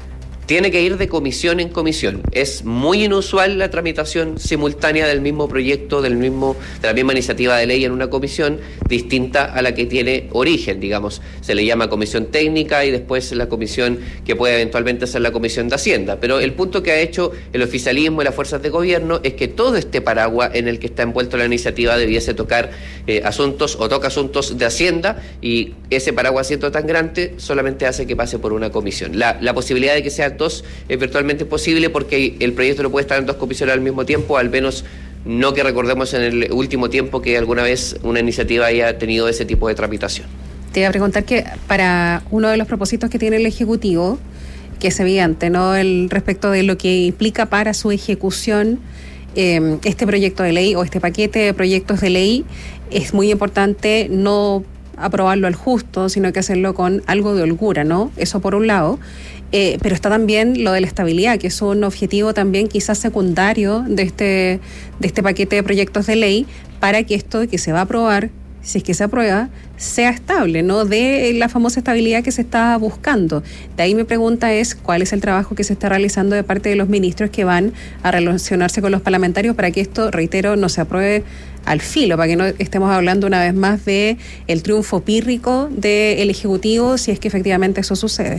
tiene que ir de comisión en comisión. Es muy inusual la tramitación simultánea del mismo proyecto, de la misma iniciativa de ley en una comisión, distinta a la que tiene origen, digamos. Se le llama comisión técnica y después la comisión que puede eventualmente ser la comisión de Hacienda. Pero el punto que ha hecho el oficialismo y las fuerzas de gobierno es que todo este paraguas en el que está envuelto la iniciativa debiese tocar asuntos o toca asuntos de Hacienda, y ese paraguas, siendo tan grande, solamente hace que pase por una comisión. La posibilidad de que sea dos es virtualmente posible porque el proyecto no puede estar en dos comisiones al mismo tiempo, al menos no que recordemos en el último tiempo que alguna vez una iniciativa haya tenido ese tipo de tramitación. Te iba a preguntar que para uno de los propósitos que tiene el Ejecutivo, que es evidente, ¿no?, el respecto de lo que implica para su ejecución este proyecto de ley o este paquete de proyectos de ley, es muy importante no aprobarlo al justo, sino que hacerlo con algo de holgura, ¿no? Eso por un lado. Pero está también lo de la estabilidad, que es un objetivo también quizás secundario de este paquete de proyectos de ley, para que esto que se va a aprobar, si es que se aprueba, sea estable, ¿no? De la famosa estabilidad que se está buscando. De ahí mi pregunta es, ¿cuál es el trabajo que se está realizando de parte de los ministros que van a relacionarse con los parlamentarios para que esto, reitero, no se apruebe al filo, para que no estemos hablando una vez más de el triunfo pírrico del Ejecutivo, si es que efectivamente eso sucede?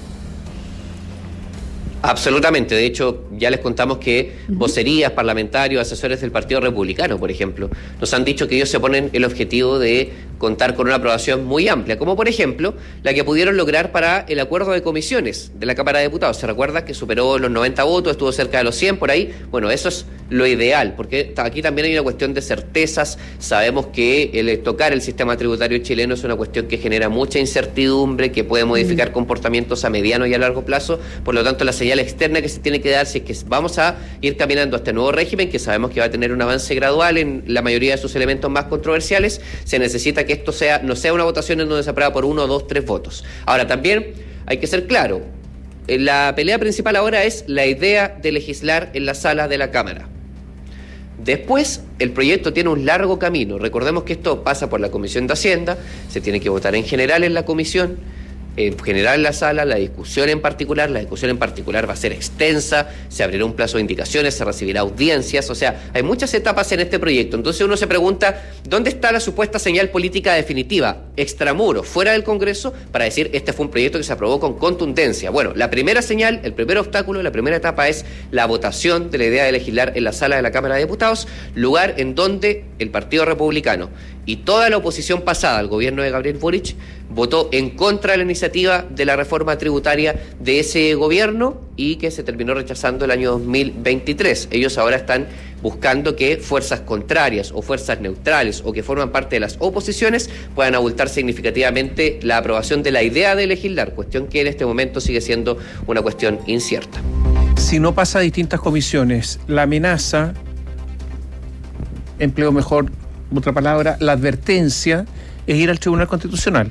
Absolutamente. De hecho, ya les contamos que vocerías, parlamentarios, asesores del Partido Republicano, por ejemplo, nos han dicho que ellos se ponen el objetivo de contar con una aprobación muy amplia, como por ejemplo la que pudieron lograr para el acuerdo de comisiones de la Cámara de Diputados. Se recuerda que superó los 90 votos, estuvo cerca de los 100 por ahí. Bueno, eso es lo ideal, porque aquí también hay una cuestión de certezas. Sabemos que el tocar el sistema tributario chileno es una cuestión que genera mucha incertidumbre, que puede modificar comportamientos a mediano y a largo plazo. Por lo tanto, la señal externa que se tiene que dar, si es que vamos a ir caminando a este nuevo régimen, que sabemos que va a tener un avance gradual en la mayoría de sus elementos más controversiales, se necesita que esto no sea una votación en donde se aprueba por 1, 2, 3 votos. Ahora, también hay que ser claro, la pelea principal ahora es la idea de legislar en la sala de la Cámara. Después, el proyecto tiene un largo camino. Recordemos que esto pasa por la Comisión de Hacienda, se tiene que votar en general en la comisión, en general en la sala, la discusión en particular va a ser extensa, se abrirá un plazo de indicaciones, se recibirá audiencias, o sea, hay muchas etapas en este proyecto. Entonces uno se pregunta, ¿dónde está la supuesta señal política definitiva, extramuros, fuera del Congreso, para decir, este fue un proyecto que se aprobó con contundencia? Bueno, la primera señal, el primer obstáculo, la primera etapa es la votación de la idea de legislar en la sala de la Cámara de Diputados, lugar en donde el Partido Republicano y toda la oposición pasada al gobierno de Gabriel Boric votó en contra de la iniciativa de la reforma tributaria de ese gobierno y que se terminó rechazando el año 2023. Ellos ahora están buscando que fuerzas contrarias o fuerzas neutrales o que forman parte de las oposiciones puedan abultar significativamente la aprobación de la idea de legislar, cuestión que en este momento sigue siendo una cuestión incierta. Si no pasa a distintas comisiones, la amenaza, empleo mejor otra palabra, la advertencia es ir al Tribunal Constitucional.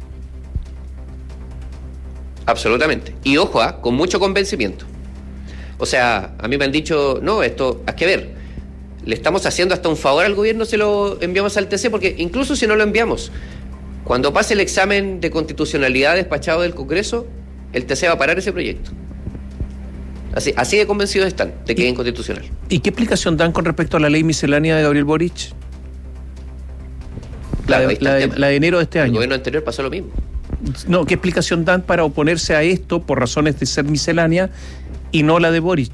Absolutamente. Y ojo, con mucho convencimiento. O sea, a mí me han dicho, no, esto hay que ver, le estamos haciendo hasta un favor al gobierno si lo enviamos al TC, porque incluso si no lo enviamos, cuando pase el examen de despachado del Congreso, el TC va a parar ese proyecto. Así de convencidos están de que es inconstitucional. ¿Y qué explicación dan con respecto a la ley miscelánea de Gabriel Boric? Claro, la de enero de este año. El gobierno anterior pasó lo mismo. No, ¿qué explicación dan para oponerse a esto por razones de ser miscelánea y no la de Boric?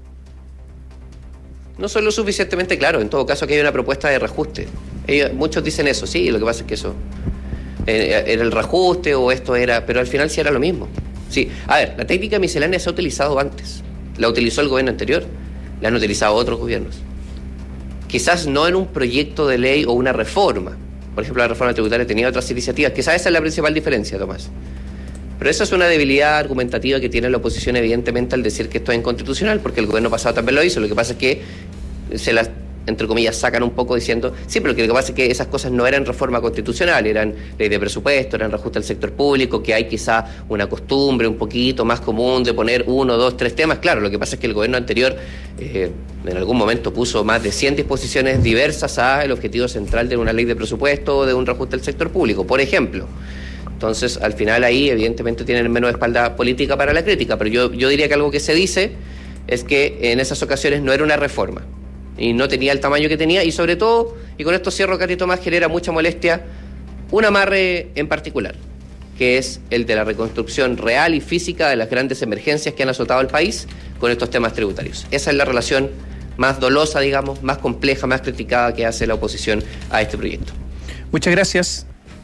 No son lo suficientemente claro. En todo caso, aquí hay una propuesta de reajuste. Muchos dicen eso, sí, lo que pasa es que eso era el reajuste o esto era, pero al final sí era lo mismo. Sí, a ver, la técnica miscelánea se ha utilizado antes. La utilizó el gobierno anterior, la han utilizado otros gobiernos. Quizás no en un proyecto de ley o una reforma. Por ejemplo, la reforma tributaria tenía otras iniciativas. Quizás esa es la principal diferencia, Tomás. Pero esa es una debilidad argumentativa que tiene la oposición, evidentemente, al decir que esto es inconstitucional, porque el gobierno pasado también lo hizo. Lo que pasa es que se las, entre comillas, sacan un poco diciendo, sí, pero lo que pasa es que esas cosas no eran reforma constitucional, eran ley de presupuesto, eran reajuste al sector público, que hay quizá una costumbre un poquito más común de poner 1, 2, 3 temas. Claro, lo que pasa es que el gobierno anterior en algún momento puso más de 100 disposiciones diversas al objetivo central de una ley de presupuesto o de un reajuste al sector público. Por ejemplo, Entonces, al final ahí evidentemente tienen menos espalda política para la crítica, pero yo diría que algo que se dice es que en esas ocasiones no era una reforma y no tenía el tamaño que tenía, y sobre todo, y con esto cierro, Katy Tomás, genera mucha molestia un amarre en particular, que es el de la reconstrucción real y física de las grandes emergencias que han azotado al país con estos temas tributarios. Esa es la relación más dolosa, digamos, más compleja, más criticada que hace la oposición a este proyecto. Muchas gracias.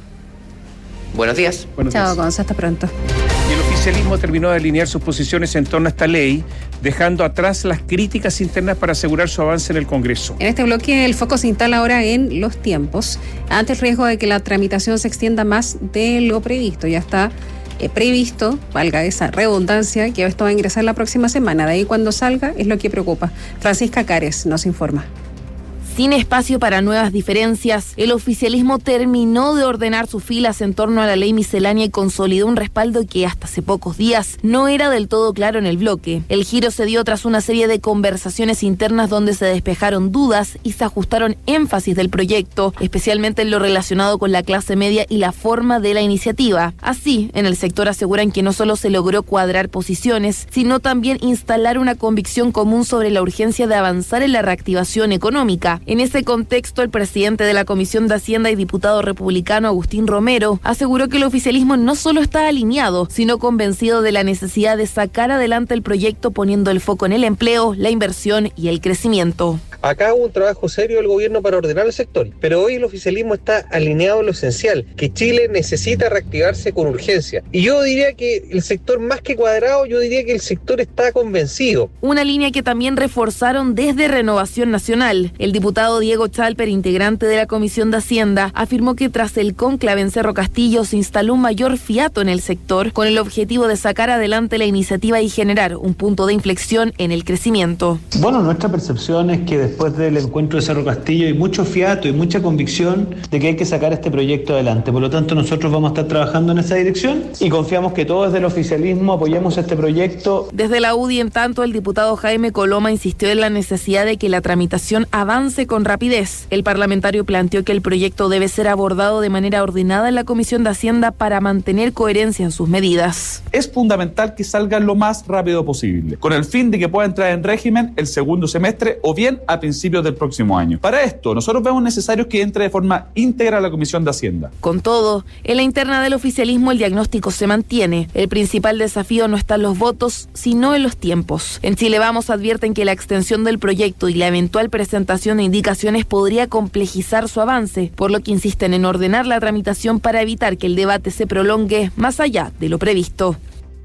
Buenos días. Chao, Gonza, hasta pronto. Y el oficialismo terminó de alinear sus posiciones en torno a esta ley, dejando atrás las críticas internas para asegurar su avance en el Congreso. En este bloque el foco se instala ahora en los tiempos, ante el riesgo de que la tramitación se extienda más de lo previsto. Ya está previsto, valga esa redundancia, que esto va a ingresar la próxima semana. De ahí cuando salga es lo que preocupa. Francisca Cares nos informa. Sin espacio para nuevas diferencias, el oficialismo terminó de ordenar sus filas en torno a la ley miscelánea y consolidó un respaldo que hasta hace pocos días no era del todo claro en el bloque. El giro se dio tras una serie de conversaciones internas donde se despejaron dudas y se ajustaron énfasis del proyecto, especialmente en lo relacionado con la clase media y la forma de la iniciativa. Así, en el sector aseguran que no solo se logró cuadrar posiciones, sino también instalar una convicción común sobre la urgencia de avanzar en la reactivación económica. En ese contexto, el presidente de la Comisión de Hacienda y diputado republicano Agustín Romero aseguró que el oficialismo no solo está alineado, sino convencido de la necesidad de sacar adelante el proyecto poniendo el foco en el empleo, la inversión y el crecimiento. Acá hubo un trabajo serio del gobierno para ordenar el sector, pero hoy el oficialismo está alineado en lo esencial, que Chile necesita reactivarse con urgencia. Y yo diría que el sector, más que cuadrado, yo diría que el sector está convencido. Una línea que también reforzaron desde Renovación Nacional. El diputado Diego Chalper, integrante de la Comisión de Hacienda, afirmó que tras el cónclave en Cerro Castillo se instaló un mayor fiato en el sector con el objetivo de sacar adelante la iniciativa y generar un punto de inflexión en el crecimiento. Bueno, nuestra percepción es que después del encuentro de Cerro Castillo hay mucho fiato y mucha convicción de que hay que sacar este proyecto adelante. Por lo tanto, nosotros vamos a estar trabajando en esa dirección y confiamos que todos desde el oficialismo apoyemos este proyecto. Desde la UDI, en tanto, el diputado Jaime Coloma insistió en la necesidad de que la tramitación avance con rapidez. El parlamentario planteó que el proyecto debe ser abordado de manera ordenada en la Comisión de Hacienda para mantener coherencia en sus medidas. Es fundamental que salga lo más rápido posible, con el fin de que pueda entrar en régimen el segundo semestre o bien a principios del próximo año. Para esto, nosotros vemos necesario que entre de forma íntegra a la Comisión de Hacienda. Con todo, en la interna del oficialismo el diagnóstico se mantiene. El principal desafío no está en los votos, sino en los tiempos. En Chile Vamos advierten que la extensión del proyecto y la eventual presentación de indicaciones podría complejizar su avance, por lo que insisten en ordenar la tramitación para evitar que el debate se prolongue más allá de lo previsto.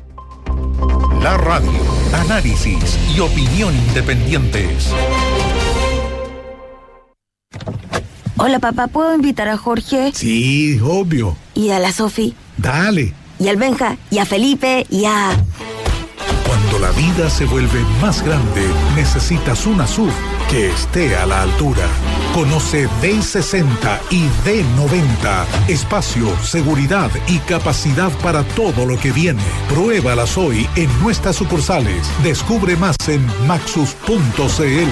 La radio, análisis y opinión independientes. Hola papá, ¿puedo invitar a Jorge? Sí, obvio. ¿Y a la Sofi? Dale. ¿Y al Benja? ¿Y a Felipe? ¿Y a...? Cuando la vida se vuelve más grande, necesitas una SUV que esté a la altura. Conoce D60 y D90. Espacio, seguridad y capacidad para todo lo que viene. Pruébalas hoy en nuestras sucursales. Descubre más en maxus.cl.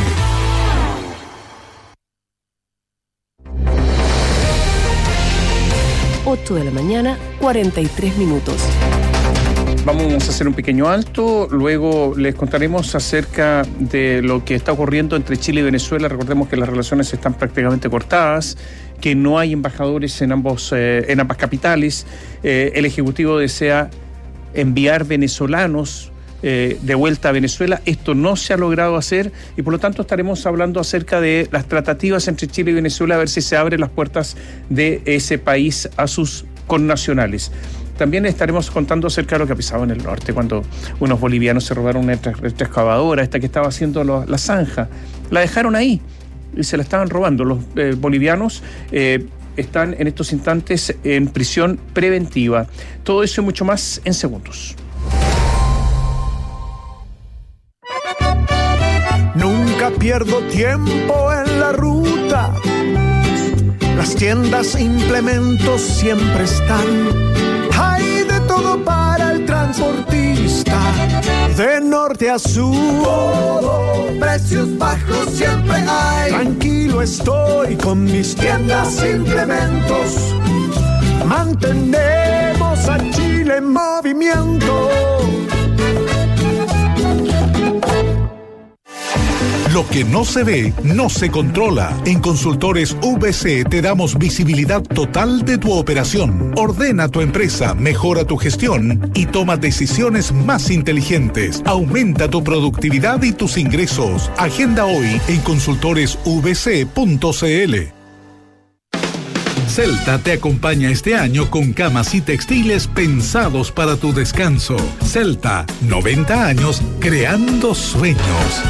8 de la mañana, 43 minutos. Vamos a hacer un pequeño alto, luego les contaremos acerca de lo que está ocurriendo entre Chile y Venezuela. Recordemos que las relaciones están prácticamente cortadas, que no hay embajadores en ambas capitales. El Ejecutivo desea enviar venezolanos de vuelta a Venezuela. Esto no se ha logrado hacer y por lo tanto estaremos hablando acerca de las tratativas entre Chile y Venezuela, a ver si se abren las puertas de ese país a sus connacionales. También estaremos contando acerca de lo que ha pasado en el norte, cuando unos bolivianos se robaron una excavadora, esta que estaba haciendo la zanja. La dejaron ahí y se la estaban robando. Los bolivianos están en estos instantes en prisión preventiva. Todo eso y mucho más en segundos. Nunca pierdo tiempo en la ruta. Las tiendas e implementos siempre están. Hay de todo para el transportista, de norte a sur. Todo, precios bajos siempre hay. Tranquilo estoy con mis tiendas e implementos. Mantenemos a Chile en movimiento. Lo que no se ve, no se controla. En Consultores VC te damos visibilidad total de tu operación. Ordena tu empresa, mejora tu gestión y toma decisiones más inteligentes. Aumenta tu productividad y tus ingresos. Agenda hoy en consultoresvc.cl. Celta te acompaña este año con camas y textiles pensados para tu descanso. Celta, 90 años creando sueños.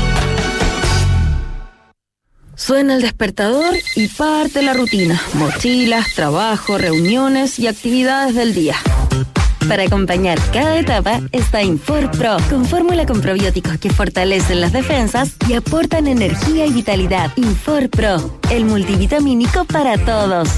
Suena el despertador y parte la rutina. Mochilas, trabajo, reuniones y actividades del día. Para acompañar cada etapa está Infor Pro, con fórmula con probióticos que fortalecen las defensas y aportan energía y vitalidad. Infor Pro, el multivitamínico para todos.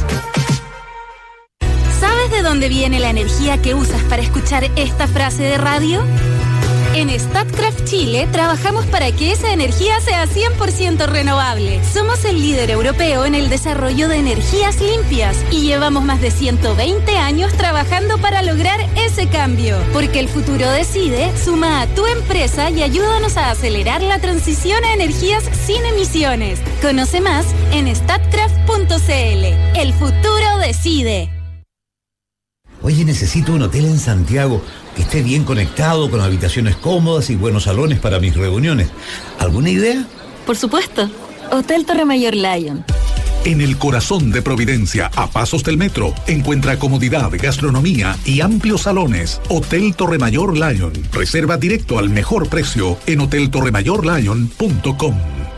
¿Sabes de dónde viene la energía que usas para escuchar esta frase de radio? En Statkraft Chile trabajamos para que esa energía sea 100% renovable. Somos el líder europeo en el desarrollo de energías limpias y llevamos más de 120 años trabajando para lograr ese cambio. Porque el futuro decide, suma a tu empresa y ayúdanos a acelerar la transición a energías sin emisiones. Conoce más en statkraft.cl. El futuro decide. Oye, necesito un hotel en Santiago que esté bien conectado, con habitaciones cómodas y buenos salones para mis reuniones. ¿Alguna idea? Por supuesto. Hotel Torremayor Lion. En el corazón de Providencia, a pasos del metro, encuentra comodidad, gastronomía y amplios salones. Hotel Torremayor Lion. Reserva directo al mejor precio en hoteltorremayorlion.com.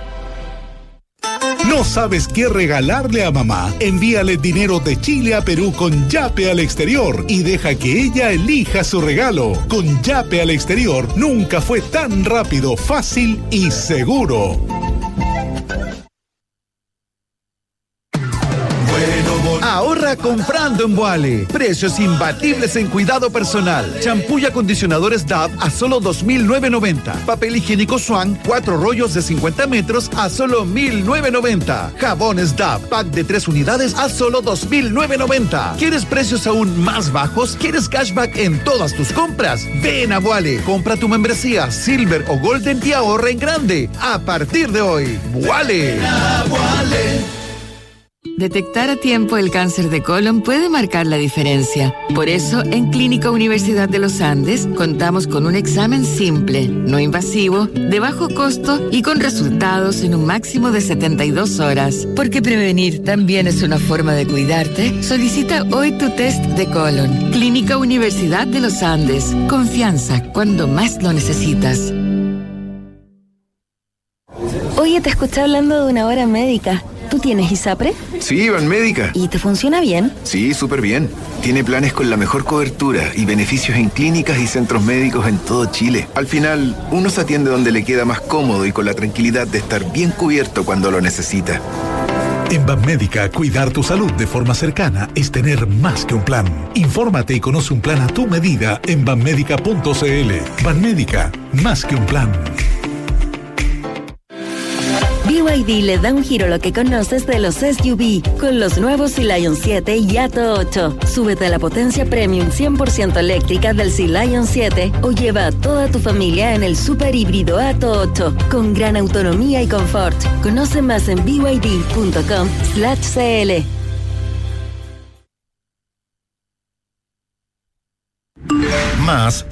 ¿No sabes qué regalarle a mamá? Envíale dinero de Chile a Perú con Yape al exterior y deja que ella elija su regalo. Con Yape al exterior nunca fue tan rápido, fácil y seguro. Ahorra comprando en Vuale. Precios imbatibles en cuidado personal. Champú y acondicionadores Dove a solo $2,990. Papel higiénico Swan, 4 rollos de 50 metros a solo $1,990. Jabones Dove, pack de 3 unidades a solo $2,990. ¿Quieres precios aún más bajos? ¿Quieres cashback en todas tus compras? Ven a Vuale. Compra tu membresía Silver o Golden y ahorra en grande. A partir de hoy, Vuale. Detectar a tiempo el cáncer de colon puede marcar la diferencia. Por eso, en Clínica Universidad de los Andes contamos con un examen simple, no invasivo, de bajo costo y con resultados en un máximo de 72 horas. Porque prevenir también es una forma de cuidarte. Solicita hoy tu test de colon. Clínica Universidad de los Andes. Confianza cuando más lo necesitas. Oye, te escuché hablando de una hora médica. ¿Tú tienes ISAPRE? Sí, Banmédica. ¿Y te funciona bien? Sí, súper bien. Tiene planes con la mejor cobertura y beneficios en clínicas y centros médicos en todo Chile. Al final, uno se atiende donde le queda más cómodo y con la tranquilidad de estar bien cubierto cuando lo necesita. En Banmédica, cuidar tu salud de forma cercana es tener más que un plan. Infórmate y conoce un plan a tu medida en banmédica.cl. Banmédica, más que un plan. BYD le da un giro a lo que conoces de los SUV con los nuevos Sea Lion 7 y Atto 8. Súbete a la potencia premium 100% eléctrica del Sea Lion 7 o lleva a toda tu familia en el super híbrido Atto 8 con gran autonomía y confort. Conoce más en byd.com/cl. Más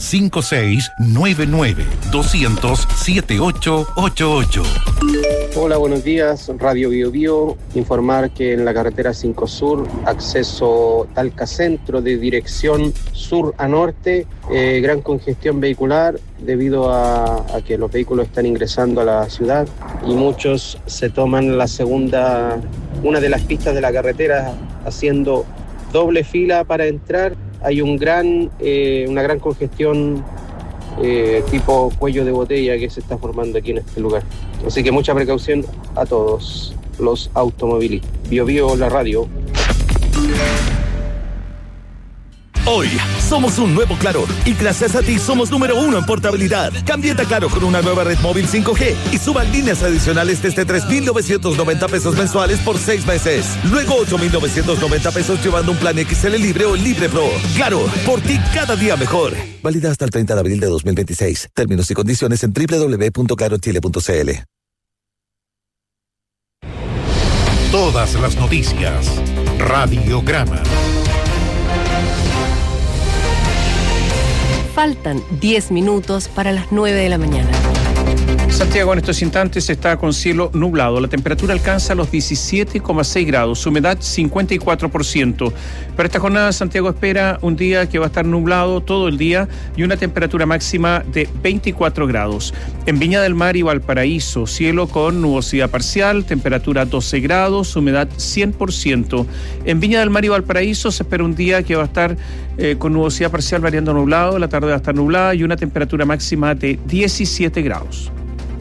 5699-200-7888. Hola, buenos días, Radio Bio Bio. Informar que en la carretera 5 Sur, acceso Talca Centro de dirección sur a norte, gran congestión vehicular debido a que los vehículos están ingresando a la ciudad y muchos se toman una de las pistas de la carretera haciendo doble fila para entrar. Hay una gran congestión tipo cuello de botella que se está formando aquí en este lugar. Así que mucha precaución a todos los automovilistas. Bio Bio, la radio. Hoy somos un nuevo Claro y gracias a ti somos número 1 en portabilidad. Cámbiate a Claro con una nueva red móvil 5G y suba líneas adicionales desde 3,990 pesos mensuales por 6 meses. Luego 8,990 pesos llevando un plan XL Libre o Libre Pro. Claro, por ti cada día mejor. Válida hasta el 30 de abril de 2026. Términos y condiciones en www.clarochile.cl. Todas las noticias. Radiograma. Faltan 10 minutos para las 9 de la mañana. Santiago en estos instantes está con cielo nublado. La temperatura alcanza los 17,6 grados, humedad 54%. Para esta jornada Santiago espera un día que va a estar nublado todo el día y una temperatura máxima de 24 grados. En Viña del Mar y Valparaíso, cielo con nubosidad parcial, temperatura 12 grados, humedad 100%. En Viña del Mar y Valparaíso se espera un día que va a estar con nubosidad parcial variando nublado, la tarde va a estar nublada y una temperatura máxima de 17 grados.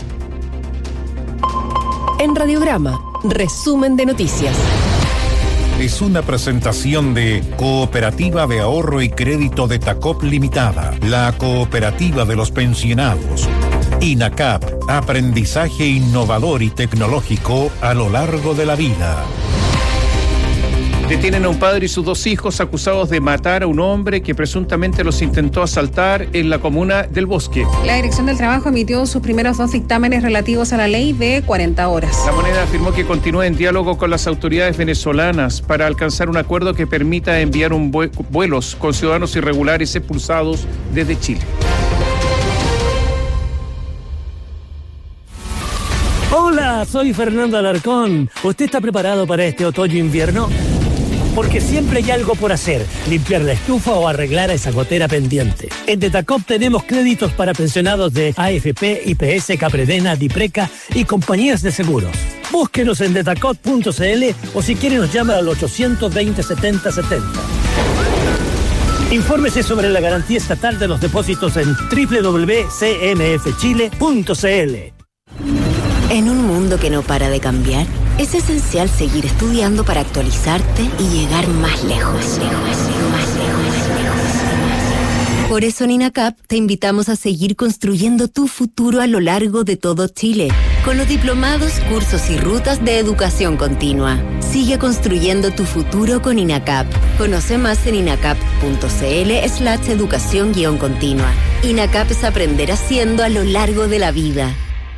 En Radiograma, resumen de noticias. Es una presentación de Cooperativa de Ahorro y Crédito de Tacop Limitada, la cooperativa de los pensionados. INACAP, aprendizaje innovador y tecnológico a lo largo de la vida. Detienen a un padre y sus 2 hijos acusados de matar a un hombre que presuntamente los intentó asaltar en la comuna del Bosque. La Dirección del Trabajo emitió sus primeros 2 dictámenes relativos a la ley de 40 horas. La Moneda afirmó que continúa en diálogo con las autoridades venezolanas para alcanzar un acuerdo que permita enviar vuelos con ciudadanos irregulares expulsados desde Chile. Hola, soy Fernando Alarcón. ¿Usted está preparado para este otoño-invierno? Porque siempre hay algo por hacer, limpiar la estufa o arreglar esa gotera pendiente. En Detacop tenemos créditos para pensionados de AFP, IPS, Capredena, Dipreca y compañías de seguros. Búsquenos en detacop.cl o si quiere nos llama al 820-7070. Infórmese sobre la garantía estatal de los depósitos en www.cmfchile.cl. En un mundo que no para de cambiar, es esencial seguir estudiando para actualizarte y llegar más lejos. Por eso en INACAP te invitamos a seguir construyendo tu futuro a lo largo de todo Chile, con los diplomados, cursos y rutas de educación continua. Sigue construyendo tu futuro con INACAP. Conoce más en inacap.cl/educación-continua. INACAP es aprender haciendo a lo largo de la vida.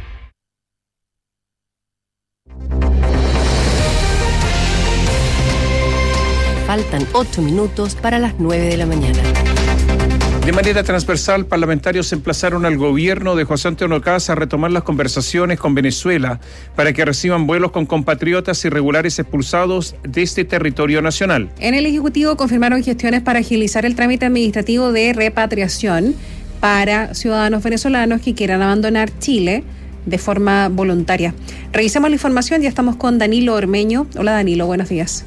Faltan 8 minutos para las 9 de la mañana. De manera transversal, parlamentarios emplazaron al gobierno de José Antonio Kast a retomar las conversaciones con Venezuela para que reciban vuelos con compatriotas irregulares expulsados de este territorio nacional. En el Ejecutivo confirmaron gestiones para agilizar el trámite administrativo de repatriación para ciudadanos venezolanos que quieran abandonar Chile de forma voluntaria. Revisemos la información, ya estamos con Danilo Ormeño. Hola Danilo, buenos días.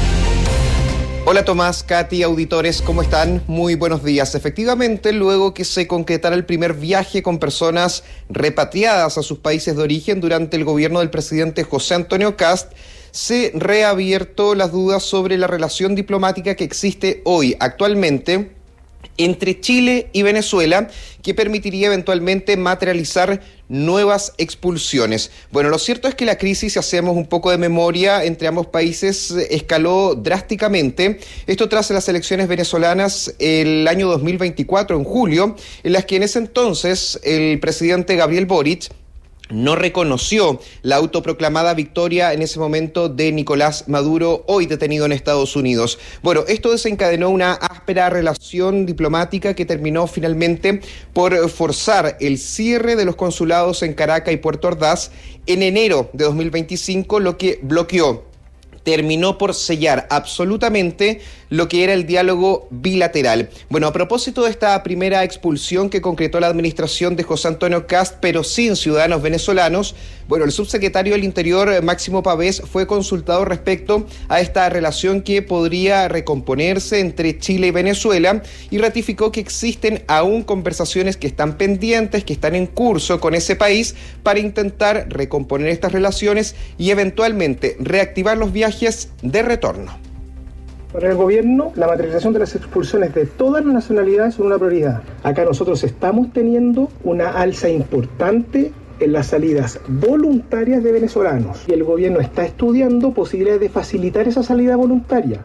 Hola Tomás, Katy, auditores, ¿cómo están? Muy buenos días. Efectivamente, luego que se concretara el primer viaje con personas repatriadas a sus países de origen durante el gobierno del presidente José Antonio Kast, se reabierto las dudas sobre la relación diplomática que existe hoy, actualmente, entre Chile y Venezuela, que permitiría eventualmente materializar nuevas expulsiones. Bueno, lo cierto es que la crisis, si hacemos un poco de memoria, entre ambos países escaló drásticamente. Esto tras las elecciones venezolanas el año 2024, en julio, en las que en ese entonces el presidente Gabriel Boric no reconoció la autoproclamada victoria en ese momento de Nicolás Maduro, hoy detenido en Estados Unidos. Bueno, esto desencadenó una áspera relación diplomática que terminó finalmente por forzar el cierre de los consulados en Caracas y Puerto Ordaz en enero de 2025, lo que terminó por sellar absolutamente lo que era el diálogo bilateral. Bueno, a propósito de esta primera expulsión que concretó la administración de José Antonio Kast, pero sin ciudadanos venezolanos, bueno, el subsecretario del Interior, Máximo Pavés, fue consultado respecto a esta relación que podría recomponerse entre Chile y Venezuela y ratificó que existen aún conversaciones que están pendientes, que están en curso con ese país para intentar recomponer estas relaciones y eventualmente reactivar los viajes de retorno. Para el gobierno, la materialización de las expulsiones de todas las nacionalidades son una prioridad. Acá nosotros estamos teniendo una alza importante en las salidas voluntarias de venezolanos y el gobierno está estudiando posibilidades de facilitar esa salida voluntaria.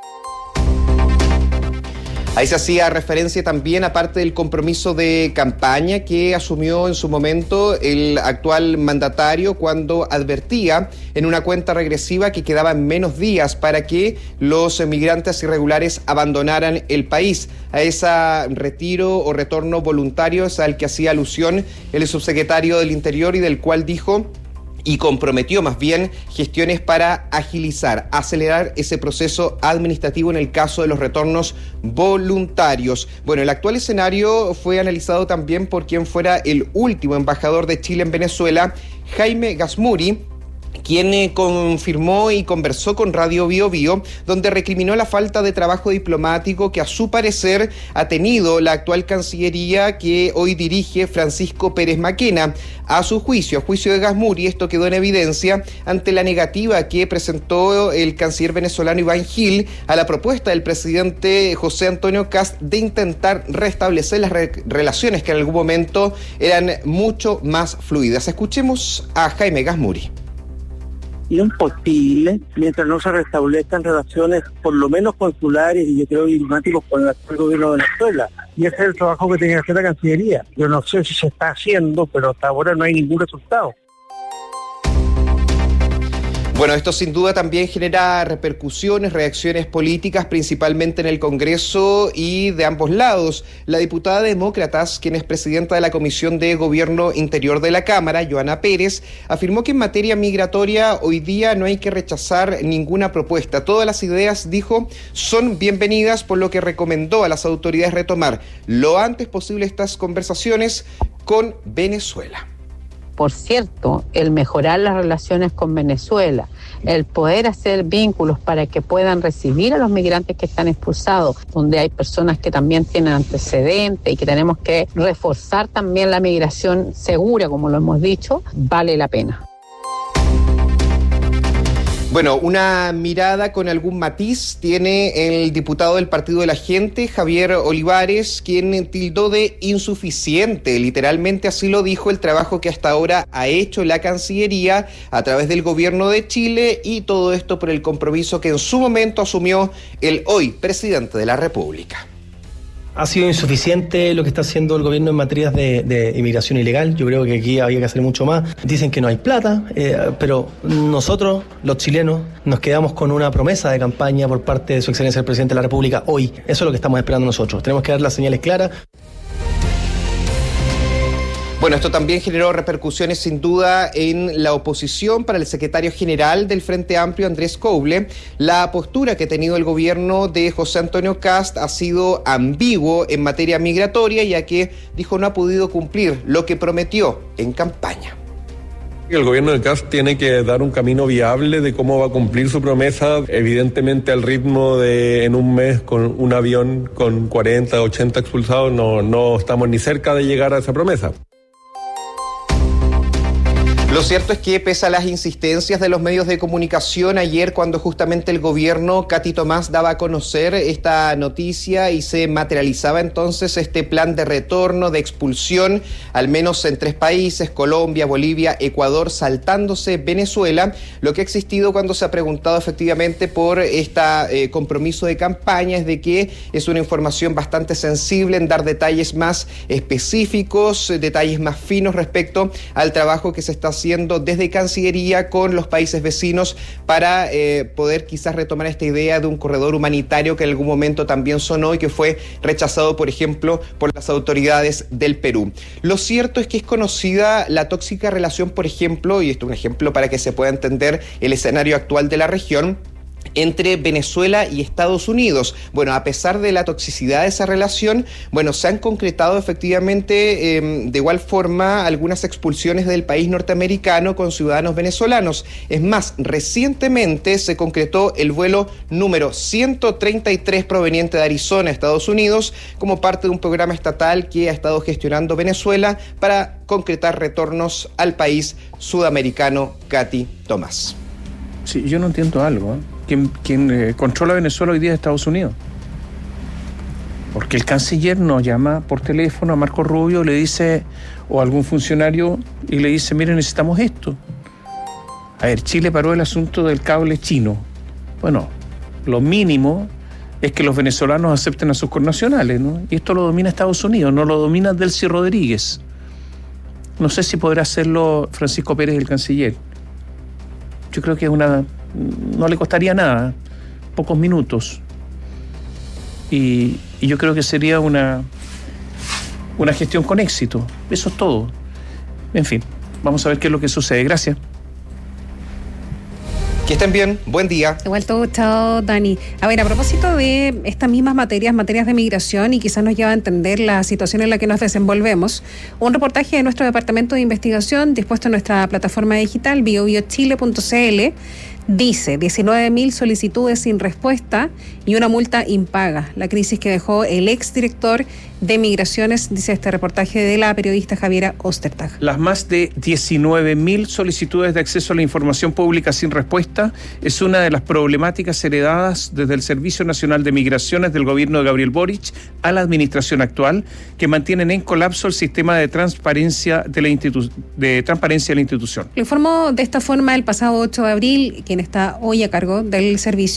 Ahí se hacía referencia también, aparte del compromiso de campaña que asumió en su momento el actual mandatario cuando advertía en una cuenta regresiva que quedaban menos días para que los migrantes irregulares abandonaran el país. A ese retiro o retorno voluntario es al que hacía alusión el subsecretario del Interior y del cual dijo y comprometió más bien gestiones para agilizar, acelerar ese proceso administrativo en el caso de los retornos voluntarios. Bueno, el actual escenario fue analizado también por quien fuera el último embajador de Chile en Venezuela, Jaime Gasmuri, quien confirmó y conversó con Radio Bio Bio, donde recriminó la falta de trabajo diplomático que a su parecer ha tenido la actual Cancillería que hoy dirige Francisco Pérez Maquena. A juicio de Gasmuri, esto quedó en evidencia ante la negativa que presentó el canciller venezolano Iván Gil a la propuesta del presidente José Antonio Kast de intentar restablecer las relaciones que en algún momento eran mucho más fluidas. Escuchemos a Jaime Gasmuri. Imposible mientras no se restablezcan relaciones por lo menos consulares y yo creo diplomáticos con el actual gobierno de Venezuela. Y ese es el trabajo que tiene que hacer la Cancillería. Yo no sé si se está haciendo, pero hasta ahora no hay ningún resultado. Bueno, esto sin duda también genera repercusiones, reacciones políticas, principalmente en el Congreso y de ambos lados. La diputada de Demócratas, quien es presidenta de la Comisión de Gobierno Interior de la Cámara, Joana Pérez, afirmó que en materia migratoria hoy día no hay que rechazar ninguna propuesta. Todas las ideas, dijo, son bienvenidas, por lo que recomendó a las autoridades retomar lo antes posible estas conversaciones con Venezuela. Por cierto, el mejorar las relaciones con Venezuela, el poder hacer vínculos para que puedan recibir a los migrantes que están expulsados, donde hay personas que también tienen antecedentes y que tenemos que reforzar también la migración segura, como lo hemos dicho, vale la pena. Bueno, una mirada con algún matiz tiene el diputado del Partido de la Gente, Javier Olivares, quien tildó de insuficiente, literalmente así lo dijo, el trabajo que hasta ahora ha hecho la Cancillería a través del Gobierno de Chile, y todo esto por el compromiso que en su momento asumió el hoy presidente de la República. Ha sido insuficiente lo que está haciendo el gobierno en materias de inmigración ilegal. Yo creo que aquí había que hacer mucho más. Dicen que no hay plata, pero nosotros, los chilenos, nos quedamos con una promesa de campaña por parte de su excelencia el presidente de la República hoy. Eso es lo que estamos esperando nosotros. Tenemos que dar las señales claras. Bueno, esto también generó repercusiones sin duda en la oposición. Para el secretario general del Frente Amplio, Andrés Couble, la postura que ha tenido el gobierno de José Antonio Kast ha sido ambiguo en materia migratoria, ya que dijo no ha podido cumplir lo que prometió en campaña. El gobierno de Kast tiene que dar un camino viable de cómo va a cumplir su promesa, evidentemente al ritmo de en un mes con un avión con 40, 80 expulsados, no estamos ni cerca de llegar a esa promesa. Lo cierto es que pese a las insistencias de los medios de comunicación, ayer cuando justamente el gobierno, Katy Tomás, daba a conocer esta noticia y se materializaba entonces este plan de retorno, de expulsión, al menos en 3 países, Colombia, Bolivia, Ecuador, saltándose Venezuela, lo que ha existido cuando se ha preguntado efectivamente por este compromiso de campaña es de que es una información bastante sensible en dar detalles más específicos, detalles más finos respecto al trabajo que se está haciendo desde Cancillería con los países vecinos para poder quizás retomar esta idea de un corredor humanitario que en algún momento también sonó y que fue rechazado, por ejemplo, por las autoridades del Perú. Lo cierto es que es conocida la tóxica relación, por ejemplo, y esto es un ejemplo para que se pueda entender el escenario actual de la región, entre Venezuela y Estados Unidos. Bueno, a pesar de la toxicidad de esa relación, bueno, se han concretado efectivamente de igual forma algunas expulsiones del país norteamericano con ciudadanos venezolanos. Es más, recientemente se concretó el vuelo número 133 proveniente de Arizona, Estados Unidos, como parte de un programa estatal que ha estado gestionando Venezuela para concretar retornos al país sudamericano. Katy Tomás. Sí, yo no entiendo algo, quien controla Venezuela hoy día es Estados Unidos. Porque el canciller nos llama por teléfono a Marco Rubio, le dice, o a algún funcionario, y le dice, mire, necesitamos esto. A ver, Chile paró el asunto del cable chino. Bueno, lo mínimo es que los venezolanos acepten a sus connacionales, ¿no? Y esto lo domina Estados Unidos, no lo domina Delcy Rodríguez. No sé si podrá hacerlo Francisco Pérez, el canciller. Yo creo que no le costaría nada, pocos minutos. Y yo creo que sería una gestión con éxito. Eso es todo. En fin, vamos a ver qué es lo que sucede. Gracias. Que estén bien, buen día. Igual todo, chao, Dani. A ver, a propósito de estas mismas materias de migración, y quizás nos lleva a entender la situación en la que nos desenvolvemos, un reportaje de nuestro departamento de investigación dispuesto en nuestra plataforma digital biobiochile.cl dice 19.000 solicitudes sin respuesta y una multa impaga. La crisis que dejó el exdirector de Migraciones, dice este reportaje de la periodista Javiera Ostertag. Las más de 19.000 solicitudes de acceso a la información pública sin respuesta es una de las problemáticas heredadas desde el Servicio Nacional de Migraciones del gobierno de Gabriel Boric a la administración actual, que mantienen en colapso el sistema de transparencia de la institución. Lo informó de esta forma el pasado 8 de abril, quien está hoy a cargo del servicio.